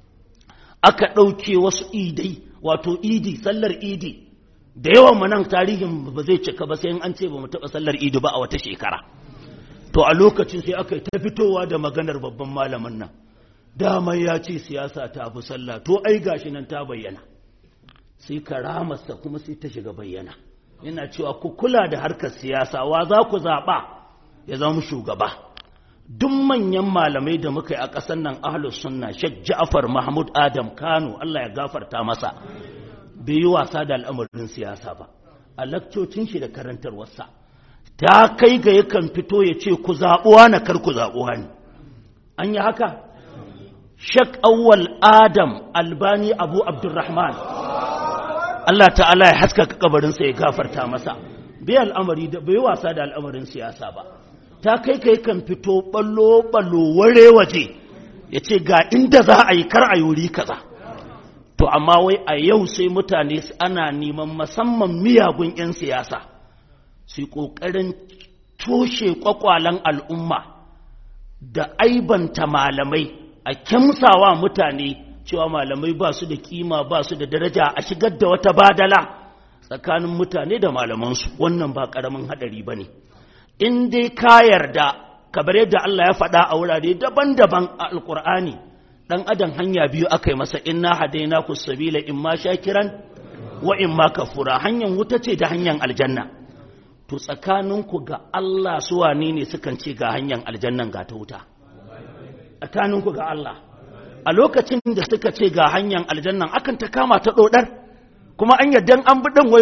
aka ɗauke wasu idai wato idi sallar idi da yawan manan tarihin ba zai cika ba sai an ce ba mu taɓa sallar idi ba a wata shekara to a lokacin sai aka yi ta fitowa da maganar babban malamin nan dama ya ce siyasa ta fi sallah to ai gashi nan ta bayyana sai karamarsa kuma sai ta shiga bayyana yana cewa ku kula da harkar siyasa wa za ku zaɓa ya zama shugaba duk manyan malamai da muka yi a ƙasar nan ahlus sunna Sheikh Ja'far Mahmud Adam Kano Allah ya gafarta masa bai yi wasa da al'amarin siyasa ba a lakcocin shi da karantarwarsa ta kai ga yakan fito ya ce ku zaɓuwa na kar ku zaɓuwa ne an yi haka Sheikh Awwal Adam Albani Abu Abdurrahman Allah ta'ala ya haskaka kabarinsa ya gafarta masa bai al'amari da bai wasa da al'amarin siyasa ba ta kai kan fito ballo ware waje ya ce ga inda za a yi kar a yuri kaza to amma wai a yau sai mutane ana neman musamman miyagun 'yan siyasa su yi ƙoƙarin toshe ƙwaƙwalen al'umma da aibanta malamai a kyamsawa mutane cewa malamai ba su da kima ba su da daraja a shigar da wata badala tsakanin mutane da malamansu wannan ba ƙaramin haɗari ba ne in dai ka yarda kamar yadda Allah ya faɗa a wurare daban-daban a alƙur'ani ɗan adam hanya biyu aka yi masa inna hadaina ku sabila in ma shakiran wa in ma kafura hanyar wuta ce da hanyar aljanna to tsakaninku ga Allah su wane ne sukan ce ga hanyar aljannan ga ta wuta tsakaninku ga Allah a lokacin da suka ce ga hanyar aljannan akan ta kama ta dodar kuma an yadda an bi din wai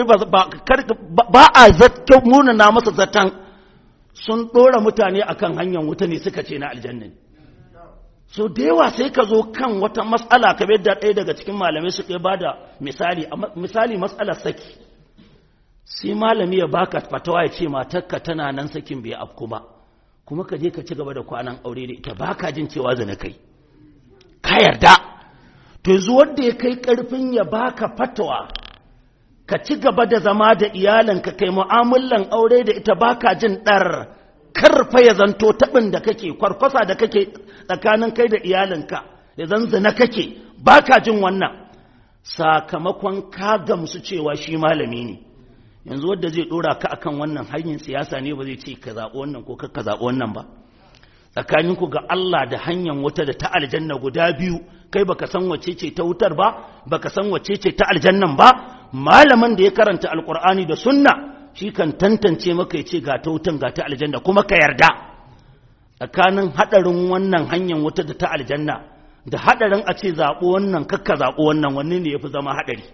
ba a zato munana masa zatan sun dora mutane akan hanyar wuta ne suka ce na aljanna so da yawa sai ka zo kan wata mas'ala kamar da ɗaya daga cikin malamai su kai bada misali mas'alar saki sai malami ya baka fatawa ya ce matarka tana nan sakin bai afku ba kuma ka je ka ci gaba da kwanan aure da ita baka jin cewa zina kai ka yarda to yanzu wanda ya kai karfin ya baka fatawa ka ci gaba da zama da iyalanka kai mu'amalan aure da ita baka jin dar karfa ya zanto tabin da kake kwarkwasa da kake tsakanin kai da iyalanka da zanzana kake baka jin wannan sakamakon ka gamsu cewa shi malami ne yanzu wanda zai dora ka akan wannan hanyar siyasa ne ba zai ce ka zaɓi wannan ko ka zaɓi wannan ba tsakaninku ga Allah da hanyar wuta da ta aljanna guda biyu kai baka san wace ce ta wutar ba baka san wace ce ta aljannan ba malamin da ya karanta alkur'ani da sunna shi kan tantance maka ya ce ga ta wutan ga ta aljanna kuma ka yarda tsakanin hadarin wannan hanyar wuta da ta aljanna da hadarin a ce zaɓo wannan kakka zaɓo wannan wanne ne yafi zama hadari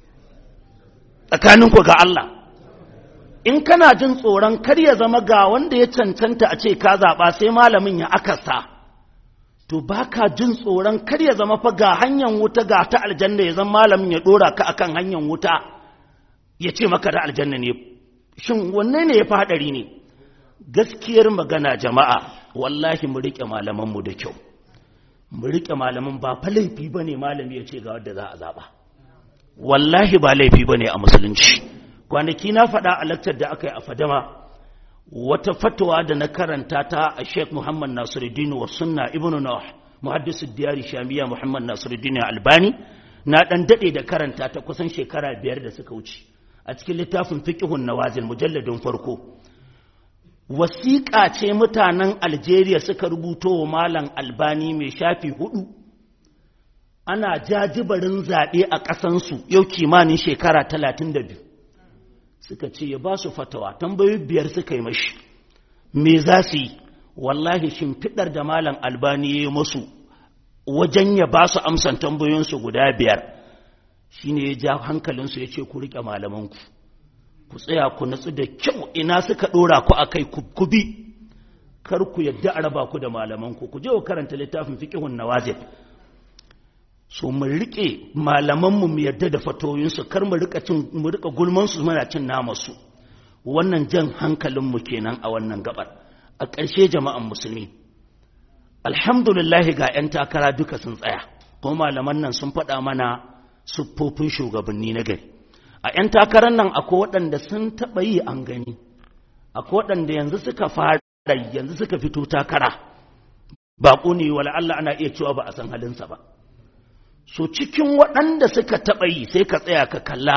tsakaninku ga Allah in kana jin tsoron kar ya zama ga wanda ya cancanta a ce ka zaɓa sai malamin ya akasta to baka jin tsoron kar ya zama fa ga hanyar wuta ga ta aljanna ya zama malamin ya dora ka akan hanyar wuta ya ce maka da aljanna ne. Shin wanne ne ya fi haɗari ne? Gaskiyar magana jama'a, wallahi mu riƙe malamanmu da kyau, mu riƙe malaman. Ba fa laifi ba ne malami ya ce ga wadda za a zaɓa, wallahi ba laifi ba ne a musulunci. Kwanaki na faɗa a lakcar da aka yi a Fadama, wata fatawa da na karanta ta a Sheikh Muhammad Nasiruddin wa Sunna Ibn Nuh, muhaddisu diyari Shamiya Muhammad Nasiruddin Albani, na ɗan daɗe da karanta ta kusan shekara 5 da suka wuce a cikin littafin Fiqhun Nawazil mujalladin farko. Wasiƙa ce mutanen Algeria suka rubuto wa Malam Albani mai shafi 4. Ana jajibarin zaɓe a ƙasansu yau kimanin shekara 32. Suka ce ya ba su fatawa, tambayoyi 5 suka yi mashi. Me za su yi? Wallahi shimfiɗar da Malam Albani ya yi masu wajen ya ba su amsan tambayoyinsu guda 5 shi ne ya ja hankalinsu ya ce ku riƙe malamanku. Ku tsaya ku natsu da kyau ina suka ɗora ku a kai ku bi, kar ku yadda a raba ku da malamanku. Ku je ku karanta littafin Fiqhun Nawazil. So mu riƙe malamanmu mu yadda da fatoyinsu, kar mu riƙa gulmansu muna cin namansu. Wannan jan hankalinmu kenan a wannan gabar. A ƙarshe jama'an musulmi, alhamdulillahi ga 'yan takara duka sun tsaya, kuma malaman nan sun faɗa mana siffofin shugabanni na gari. A 'yan takarar nan akwai waɗanda sun taɓa yi an gani, akwai waɗanda yanzu suka fara, yanzu suka fito takara, baƙo ne wala Allah ana iya cewa ba a san halinsa ba. So cikin waɗanda suka taɓa yi sai ka tsaya ka kalla,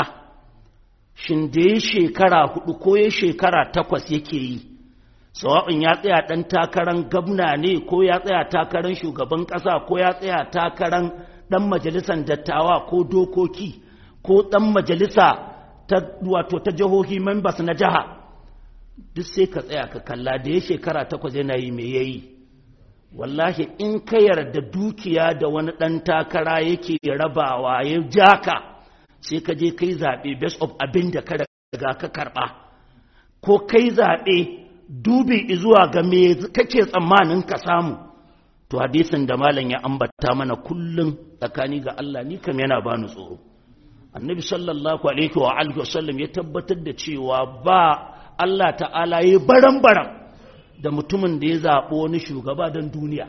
shin da ya shekara 4 ko ya shekara 8 yake yi, sawa'un ya tsaya ɗan takarar gwamna ne ko ya tsaya takarar shugaban ƙasa ko ya tsaya takarar ɗan majalisar dattawa ko dokoki ko ɗan majalisa ta wato ta jihohi members na jiha, duk sai ka tsaya ka kalla da ya shekara 8 yana yi me yayi. Wallahi in ka yarda dukiya da wani ɗan takara yake rabawa ya jaka, sai ka je kai zaɓe best of abin da ka riga ka karɓa, ko kai zaɓe dubi zuwa ga me kake tsammanin ka samu. To hadisin da malam ya ambata mana kullum tsakani ga Allah ni kam yana bani tsoro. Annabi sallallahu alaihi wa alihi wasallam ya tabbatar da cewa ba Allah ta'ala ya baran-baran da mutumin da ya zaɓo wani shugaba don duniya,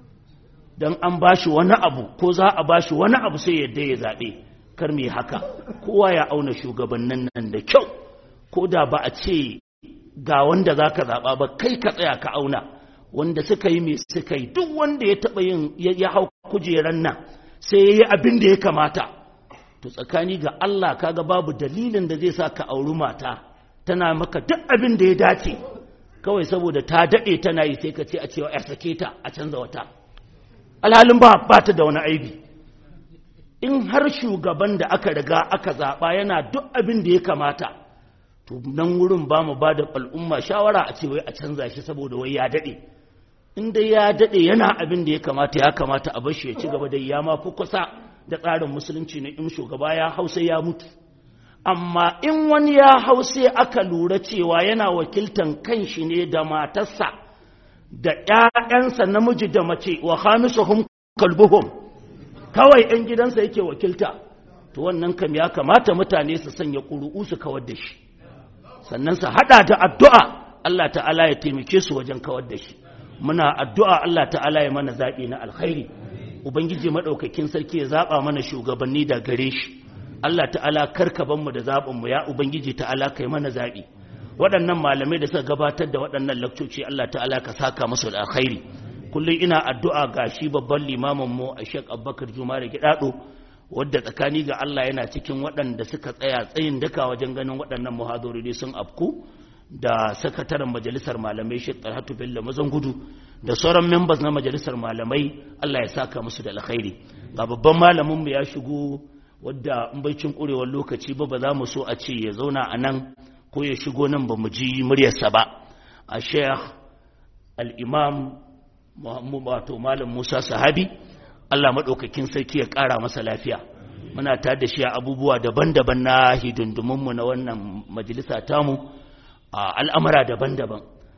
don an ba shi wani abu ko za a ba shi wani abu sai yadda ya zaɓe. Kar mai haka, kowa ya auna shugabannin nan da kyau, ko da ba a ce ga wanda za ka zaɓa ba, kai ka tsaya ka auna wanda suka yi mai suka yi. Duk wanda ya taɓa yin ya hau kujeran nan sai ya yi abin da ya kamata, to tsakani ga Allah kaga babu dalilin da zai sa ka auri mata tana maka duk abin da ya dace, kawai saboda ta daɗe tana yi sai ka ce a cewa ya sake ta a canza wata, alhalin ba ta da wani aibi. In har shugaban da aka riga aka zaɓa yana duk abin da ya kamata, to nan wurin ba mu ba da al'umma shawara a ce wai a canza shi saboda wai ya daɗe. In dai ya daɗe yana abin da ya kamata a bar shi ya ci gaba da ya ma fi kusa da tsarin musulunci ne. In shugaba ya hau sai ya mutu, amma in wani ya hau sai aka lura cewa yana wakiltan kanshi ne da matarsa da ƴaƴansa namiji da mace, wa khamisuhum kalbuhum, kawai ƴan gidansa yake wakilta, to wannan kam ya kamata mutane su sanya ƙuru'u su kawar da shi, sannan su hada da addu'a Allah ta'ala ya taimake su wajen kawar da shi. Muna addu'a Allah ta'ala ya mana zaɓi na alkhairi, Ubangiji maɗaukakin sarki ya zaɓa mana shugabanni da gare shi. Allah ta'ala karkabanmu da zaɓinmu, ya Ubangiji ta'ala kai mana zaɓi. Waɗannan malamai da suka gabatar da waɗannan lakcoci Allah ta'ala ka saka musu da alkhairi. Kullum ina addu'a ga shi babban limaminmu a Sheikh Abubakar Jumare Gidado, wadda tsakani ga Allah yana cikin waɗanda suka tsaya tsayin daka wajen ganin waɗannan muhadurori sun afku, da sakataren majalisar malamai Sheikh Talhatu Bello Mazangudu da sauran members na majalisar malamai, Allah ya saka musu da alkhairi. Ga babban malamin mu ya shigo, wadda in bai cin kurewar lokaci ba za mu so a ce ya zauna a nan ko ya shigo nan ba mu ji muryarsa ba. A Sheikh al-Imam wato Malam Musa Sahabi, Allah madaukakin sarki ya kara masa lafiya. Muna tare da shi a abubuwa daban-daban na hidindimin mu na wannan majalisa tamu, a al'amura daban-daban.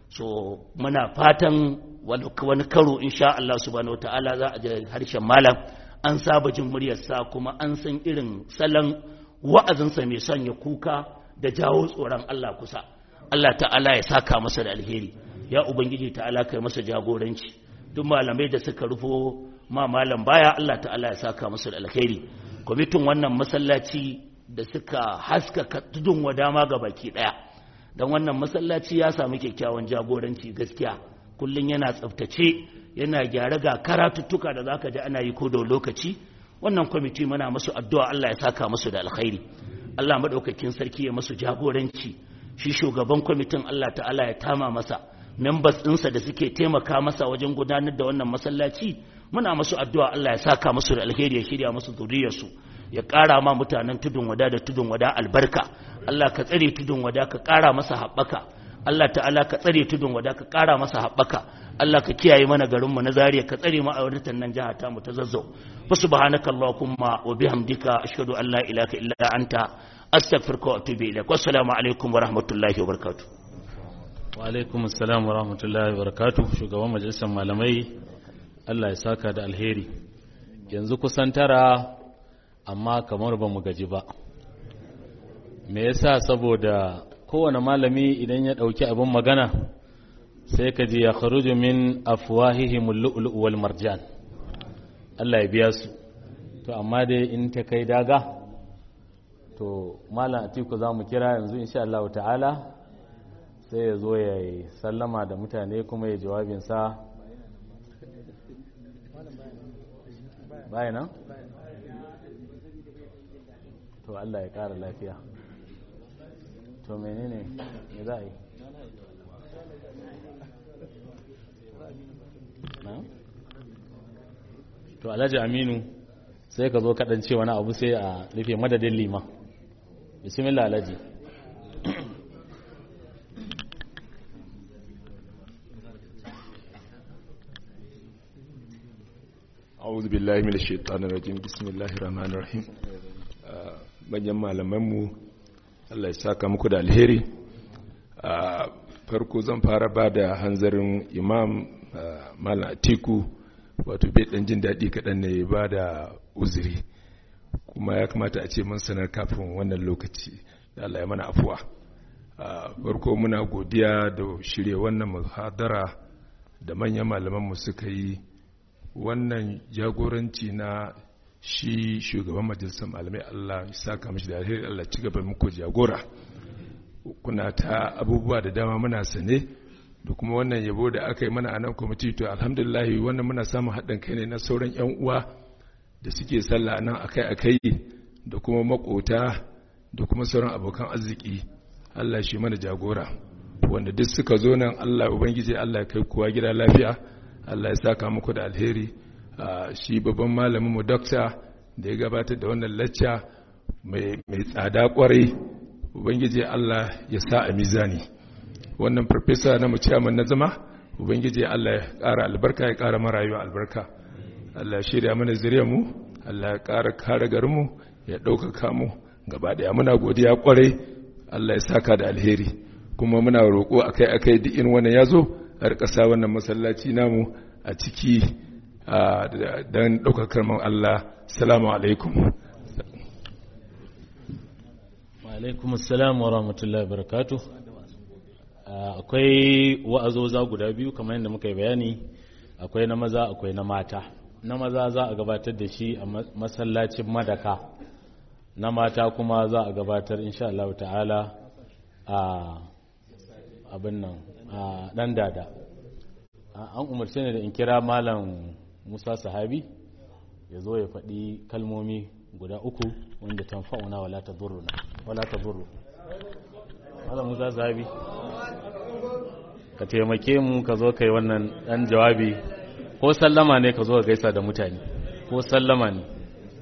so muna fatan wani karo insha Allah subhanahu wataala za a ji harshen malam, an saba jin muryarsa kuma an san irin salon wa'azinsa mai sanya kuka da jawo tsoron Allah kusa. Allah ta'ala ya saka masa da alheri, ya ubangiji ta'ala kai masa jagoranci. Duk malamai da suka rufo ma malam baya, Allah ta'ala ya saka masa da alheri. Kwamitin wannan masallaci da suka haskaka tudun wadama ga baki daya, dan wannan masallaci ya samu kyakkyawan jagoranci gaskiya. Kullun yana tsaftace, yana gyara ga karatuttuka da zaka ji ana yi ko da lokaci. Wannan kwamiti muna musu addu'a Allah ya saka musu da alkhairi, Allah madaukakin sarki ya musu jagoranci. Shi shugaban kwamitin Allah ta'ala ya tama masa, members ɗinsa da suke taimaka masa wajen gudanar da wannan masallaci muna musu addu'a Allah ya saka musu da alheri, ya shirya musu zuriyarsu, ya ƙara ma mutanen tudun wada da tudun wada albarka. Allah ka tsare tudun wada, ka ƙara masa haɓaka. Allah ta'ala ka tsare tudun wada, ka ƙara masa haɓaka. Allah ka kiyaye mana garinmu na Zaria, ka tsare mu a wadatan nan jiha ta mu ta Zazzau. Fa subhanakallahumma wa bihamdika ashhadu an la ilaha illa anta astaghfiruka wa atubu ilaik. Wassalamu alaikum wa rahmatullahi wa barakatuh. Wa alaikum assalam wa rahmatullahi wa barakatuh. Shugaban majalisar malamai, Allah ya saka da alheri. Yanzu kusan tara amma kamar ba mu gaji ba. Me yasa? Saboda kowane malami idan ya dauki abin magana sai ka ji ya kharuju min afwahihim al-lu'lu' wal marjan. Allah ya biya su. To amma dai in ta kai daga, to malam Atiku za mu kira yanzu insha Allah ta'ala, sai ya zo ya yi sallama da mutane kuma ya jawabinsa. Bayanan? To Allah ya ƙara lafiya. To menene me za a yi? To Alhaji Aminu sai ka zo kaɗan ce wani abu sai a rufe madadin liman. Bismillah Alhaji. A'udhu billahi minash shaitanir rajim. Bismillahir rahmanir rahim. Manyan malamanmu, Allah ya saka muku da alheri. Farko zan fara ba da hanzarin Imam Malam Atiku, wato bai dan jin daɗi kaɗan ne ba da uzuri, kuma ya kamata a ce mun sanar kafin wannan lokaci. Da Allah ya mana afuwa. Farko muna godiya da shirye wannan muhadara da manyan malamanmu suka yi. Wannan jagoranci na shi shugaban majalisar malamai, Allah ya saka mishi da alheri, Allah ci gaba muku jagora. Kuna ta abubuwa da dama muna sane, da kuma wannan yabo da aka yi mana a nan kwamiti, to alhamdulillah wannan muna samun haɗin kai ne na sauran 'yan uwa da suke sallah nan akai-akai, da kuma makota da kuma sauran abokan arziki. Allah shi mana jagora, wanda duk suka zo nan, Allah ubangiji Allah ya kai kowa gida lafiya. Allah ya saka muku da alheri. Shi babban malamin mu dokta da ya gabatar da wannan lacca mai tsada kwarai, ubangiji Allah ya sa a mizani. Wannan farfesa na muciyaman na zama, ubangiji Allah ya ƙara albarka, ya ƙara marayuwa albarka. Allah ya shirya mana zuriyarmu, Allah ya ƙara kare garinmu, ya ɗaukaka mu gaba ɗaya. Muna godiya kwarai, Allah ya saka da alheri. Kuma muna roƙo akai-akai duk in wannan ya zo a ƙasa wannan masallaci namu a ciki don ɗaukakar man Allah. Salamu alaikum. Wa alaikum assalam wa rahmatullahi wa barakatuh. Akwai wa'azoza guda biyu kamar yadda muka yi bayani, akwai na maza akwai na mata. Na maza za a gabatar da shi a masallacin Madaka, na mata kuma za a gabatar insha Allah ta'ala a abin nan a ɗan dada. An umarce ne da in kira Malam Musa Sahabi ya zo ya faɗi kalmomi guda uku wanda tanfa'una wala tadurruna wala tadurru. Malam Musa Sahabi, ka taimake mu, ka zo kai wannan ɗan jawabi, ko sallama ne ka zo ka gaisa da mutane, ko sallama ne.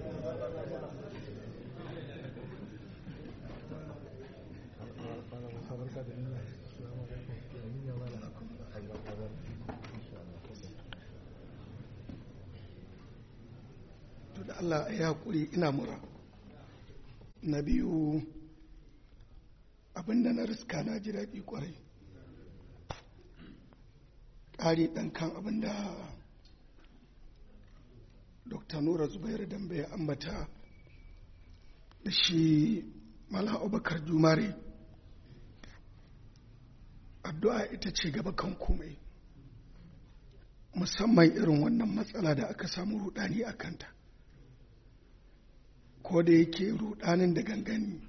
Allah ya haƙuri, ina mura. Na biyu, abinda na riska na ji daɗi ƙwarai. ƙari ɗan kan abin da Dr. Nura Zubairu Dambe ya ambata da shi Malam Abubakar Jumare. Addu'a ita ce gaba kan komai, musamman irin wannan matsala da aka samu rudani a kanta, ko da yake rudanin da gangani.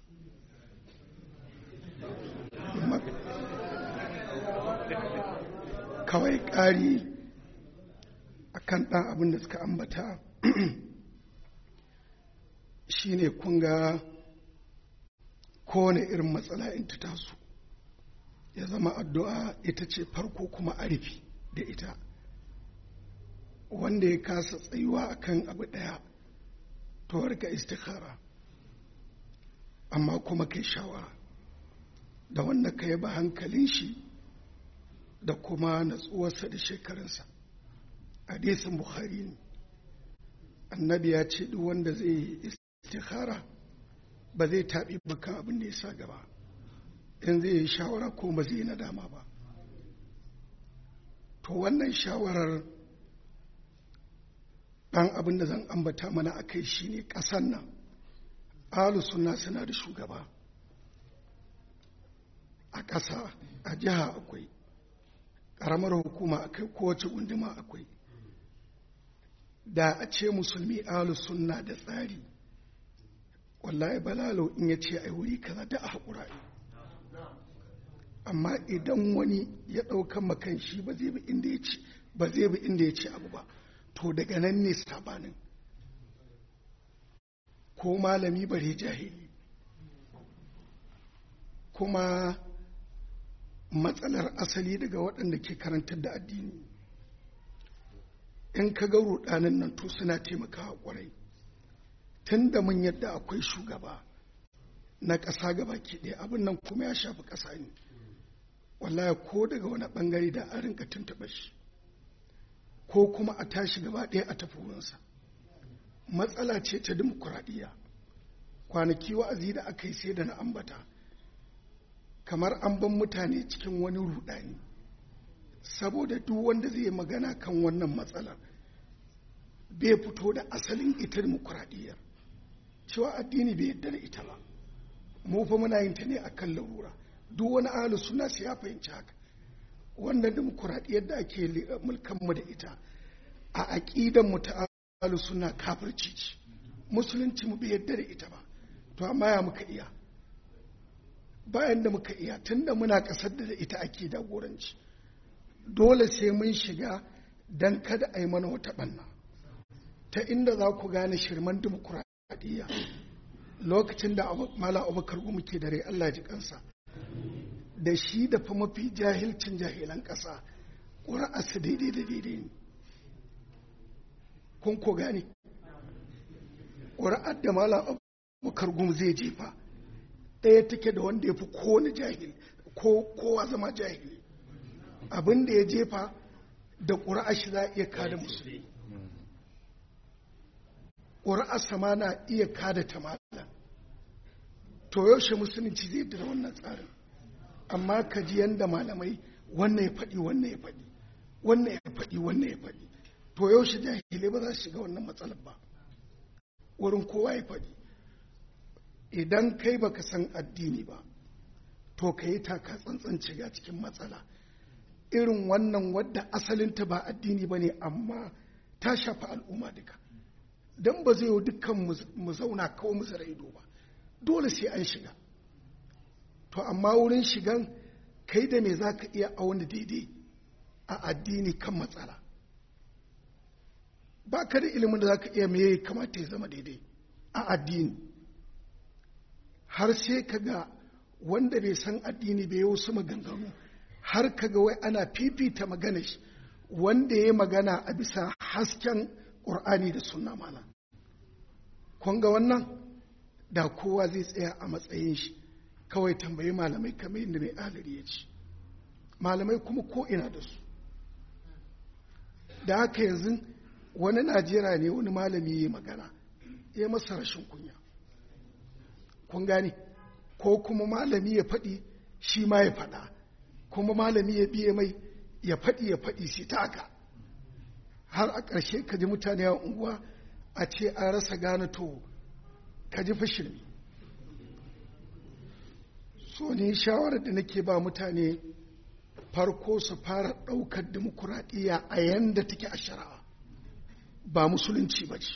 Kawai ƙari a kan ɗan abin da suka ambata shi ne kunga kowane irin matsala in ta taso ya zama addu'a ita ce farko kuma a rufe da ita. Wanda ya kasa tsayuwa akan abu ɗaya to warka istikhara, amma kuma kai shawara da wanda ka yaba hankalin shi da kuma natsuwarsa da shekarunsa. Hadisin Bukhari ne, annabi ya ce duk wanda zai yi istikhara ba zai taɓi bakan abin da ya sa gaba, in zai yi shawara ko ba zai yi nadama ba. To wannan shawarar ɗan abin da zan ambata mana a kai shi ne ƙasan nan ahlus sunna suna da shugaba a ƙasa, a jiha akwai, ƙaramar hukuma akwai, kowace gunduma akwai. Da a ce musulmi ahlus sunna da tsari, wallahi balalo in ya ce ai wuri kaza da a haƙura. Amma idan wani ya ɗaukan makan shi ba zai bi inda ya ce abu ba, to daga nan ne sabanin, ko malami bare jahili. Kuma matsalar asali daga waɗanda ke karantar da addini, in ka ga rudanin nan to suna taimakawa ƙwarai. Tun da mun yadda akwai shugaba na ƙasa gaba ke ɗaya, abin nan kuma ya shafi ƙasa ne, wallahi ko daga wani ɓangare da an rinka tuntuɓa shi, ko kuma a tashi gaba ɗaya a tafi wurinsa. Matsala ce ta dimokuraɗiyya. Kwanaki wa'azi da aka yi sai da na ambata, kamar an ban mutane cikin wani rudani, saboda duk wanda zai magana kan wannan matsalar bai fito da asalin ita dimokuraɗiyyar, cewa addini bai yadda da ita ba. Mu fa muna yin ta ne akan larura. Duk wani ahlus sunna sai ya fahimci haka. Wannan dimokuraɗiyyar da ake mulkan mu da ita a aqidan mu ta ahlus sunna kafirci ce. Musulunci mu bai yadda da ita ba. To amma ya muka iya? Bayan da muka iya, tunda muna ƙasar da ita ake jagoranci, dole sai mun shiga dan kada a yi mana wata ɓanna. Ta inda za ku gane shirman dimokuraɗiyya, lokacin da Malam Abubakar Gumi ke da rai, Allah ji kansa, da shi da fa mafi jahilcin jahilan ƙasa, ƙura'arsa daidai da daidai ne. Kun ko gane? Ƙura'ar da Malam Abubakar Gumi zai jefa ɗaya take da wanda ya fi kowane jahil, kowa zama jahili. Abin da ya jefa da ƙura'ar shi za a iya kada musulmi. Ƙura'ar sama na iya kada tamala. To yaushe musulunci zai da wannan tsarin? Amma ka ji yanda malamai wannan ya faɗi, wannan ya faɗi, wannan ya faɗi, wannan ya faɗi. To yaushe jahilai ba za su shiga wannan matsalar ba, wurin kowa ya faɗi. Idan kai baka san addini ba, to ka yi taka tsantsan shiga cikin matsala irin wannan wadda asalinta ba addini ba ne, amma ta shafi al'umma duka. Don ba zai yi dukkan mu zauna kawai mu zara ido ba, dole sai an shiga. To amma wurin shigan kai da me za ka iya auna daidai a addini kan matsala? Ba ka da ilimin da za ka iya me kamata ya zama daidai a addini. Har sai ka ga wanda bai san addini bai yi wasu maganganu, har ka ga wai ana fifita magana shi wanda ya magana a bisa hasken ƙur'ani da sunna. Mana kun ga wannan, da kowa zai tsaya a matsayin shi, kawai tambayi malamai kamar yadda mai aliri ya ce. Malamai kuma ko ina da su. Da haka yanzu wani Najeriya ne wani malami ya magana, ya masa rashin kunya. Kun gane? Ko kuma malami ya faɗi shi ma ya faɗa, kuma malami ya biye mai ya faɗi sai ta haka har a ƙarshe ka ji mutane a unguwa a ce an rasa gane to ka ji fashirmi. So ni shawarar da nake ba mutane farko su fara ɗaukar dimokuraɗiyya a yanda take a shari'a, ba musulunci ba ce,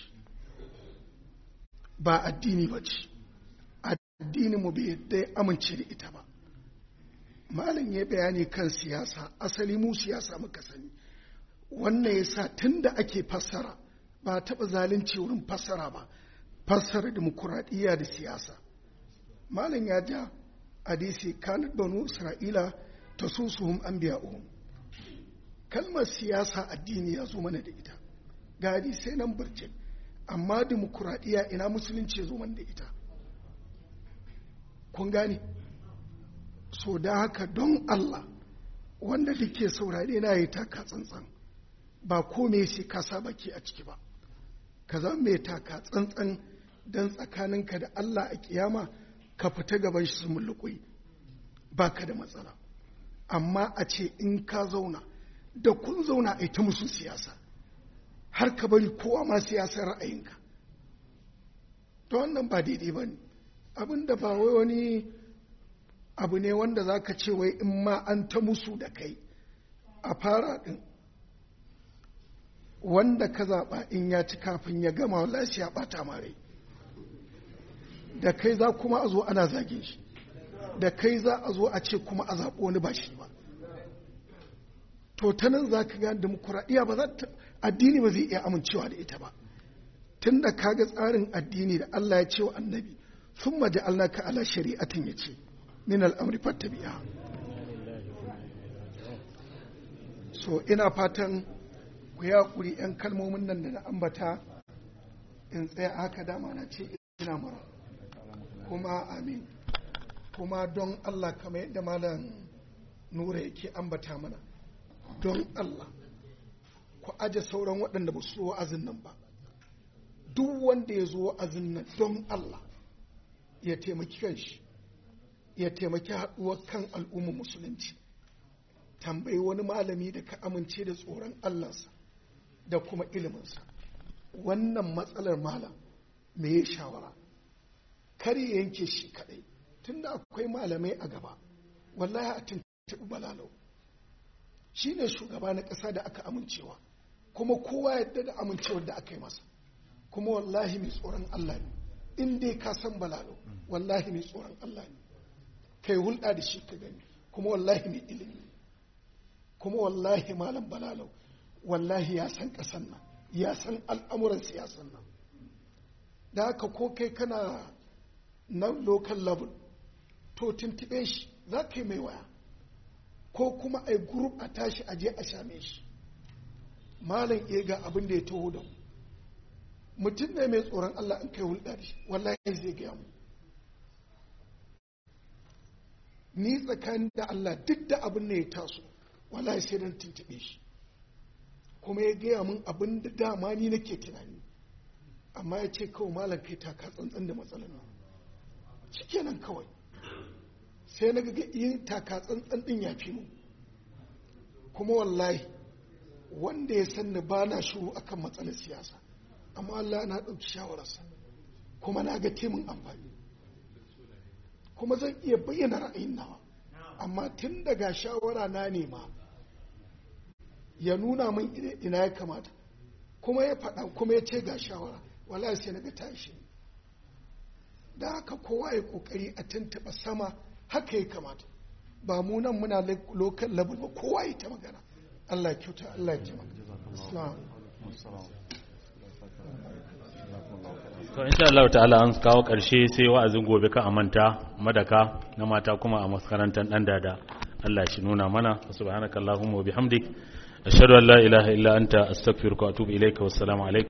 ba addini ba ce, addini mu bai yadda ya amince da ita ba. Malam ya bayani kan siyasa, asali mu siyasa muka sani, wannan ya sa tun da ake fassara ba taɓa zalunci wurin fassara ba, fassara dimokuraɗiyya da siyasa. Malam ya ja hadisi kanat banu isra'ila tasusuhum anbiya'uhum, kalmar siyasa addini ya zo mana da ita ga hadisai nan burjin, amma dimokuraɗiyya ina musulunci ya zo mana da ita. Kun gane? So da haka don Allah wanda duke saurare na yi taka tsantsan, ba kome sai ka saba ke a ciki ba, ka zama mai taka tsantsan don tsakaninka da Allah a kiyama ka fita gaban shi su mulkui ba ka da matsala. Amma a ce in ka zauna da kun zauna a ta musu siyasa har ka bari kowa ma siyasar ra'ayinka, to wannan ba daidai ba ne. Abinda ba wai wani abu ne wanda za ka ce wai in ma an ta musu da kai a fara ɗin wanda ka zaɓa in ya ci kafin ya gama wallahi ya ɓata mare, da kai za kuma a zo ana zage shi, da kai za a zo a ce kuma a zaɓo wani ba shi ba. To ta nan za ka gane demokuraɗiyya ba za ta, addini ba zai iya amincewa da ita ba, tun da ka ga tsarin addini da Allah ya ce wa annabi sun maji Allah ka ala shari'atin ya ce min al'amri fattabi'a. So ina fatan ku yi haƙuri 'yan kalmomin nan da na ambata in tsaya haka, dama na ce ina mara kuma amin, kuma don Allah kamar yadda malam Nura yake ambata mana, don Allah ku aje sauran waɗanda ba su zo wa'azin nan ba. Duk wanda ya zo wa'azin nan don Allah ya taimaki kanshi, ya taimaki haɗuwar kan al'ummar musulunci. Tambayi wani malami da ka amince da tsoron Allahnsa da kuma iliminsa, wannan matsalar malam me ya shawara, kar ya yanke shi kaɗai, tunda akwai malamai a gaba. Wallahi a tuntuɓi Balalau, shi ne shugaba na ƙasa da aka amincewa, kuma kowa yadda da amincewar da aka yi masa, kuma wallahi mai tsoron Allah ne. In dai ka san Balalau, wallahi mai tsoron Allah ne, kai hulɗa da shi ka gani, kuma wallahi mai ilimi, kuma wallahi malam Balalau wallahi ya san ƙasan nan, ya san al'amuran siyasan nan. Da haka ko kai kana na local level to tuntuɓe shi, za ka yi mai waya, ko kuma a group a tashi aje a same shi. Malam ga abin da ya taho da mu, mutum ne mai tsoron Allah, in kai hulɗa da shi wallahi zai gaya mu. Ni tsakanin da Allah duk da abin da ya taso wallahi sai dan tuntuɓe shi, kuma ya gaya min abin da dama ni nake tunani, amma ya ce kawai malam kai taka tsantsan da matsalar nan, shikenan kawai sai na ga yin taka tsantsan din ya fi mu. Kuma wallahi wanda ya san ni ba na shuru akan matsalar siyasa, amma Allah na ɗauki shawararsa kuma na ga temin amfani, kuma zan iya bayyana ra'ayin nawa, amma tun daga shawara na nema ya nuna min ina ya kamata, kuma ya faɗa kuma ya ce ga shawara, wallahi sai na ga tashi. Da haka kowa ya kokari a tuntuɓa sama, haka ya kamata, ba mu nan muna local level ba, kowa ya ta magana. Allah kyauta, Allah ya taimaka. To insha Allah ta'ala an kawo ƙarshe, sai wa'azin gobe ka amanta madaka na mata kuma a makarantar dan dada. Allah shi nuna mana. Subhanakallahumma wa bihamdik ashhadu an la ilaha illa anta astaghfiruka wa atubu ilaika. Wassalamu alaikum.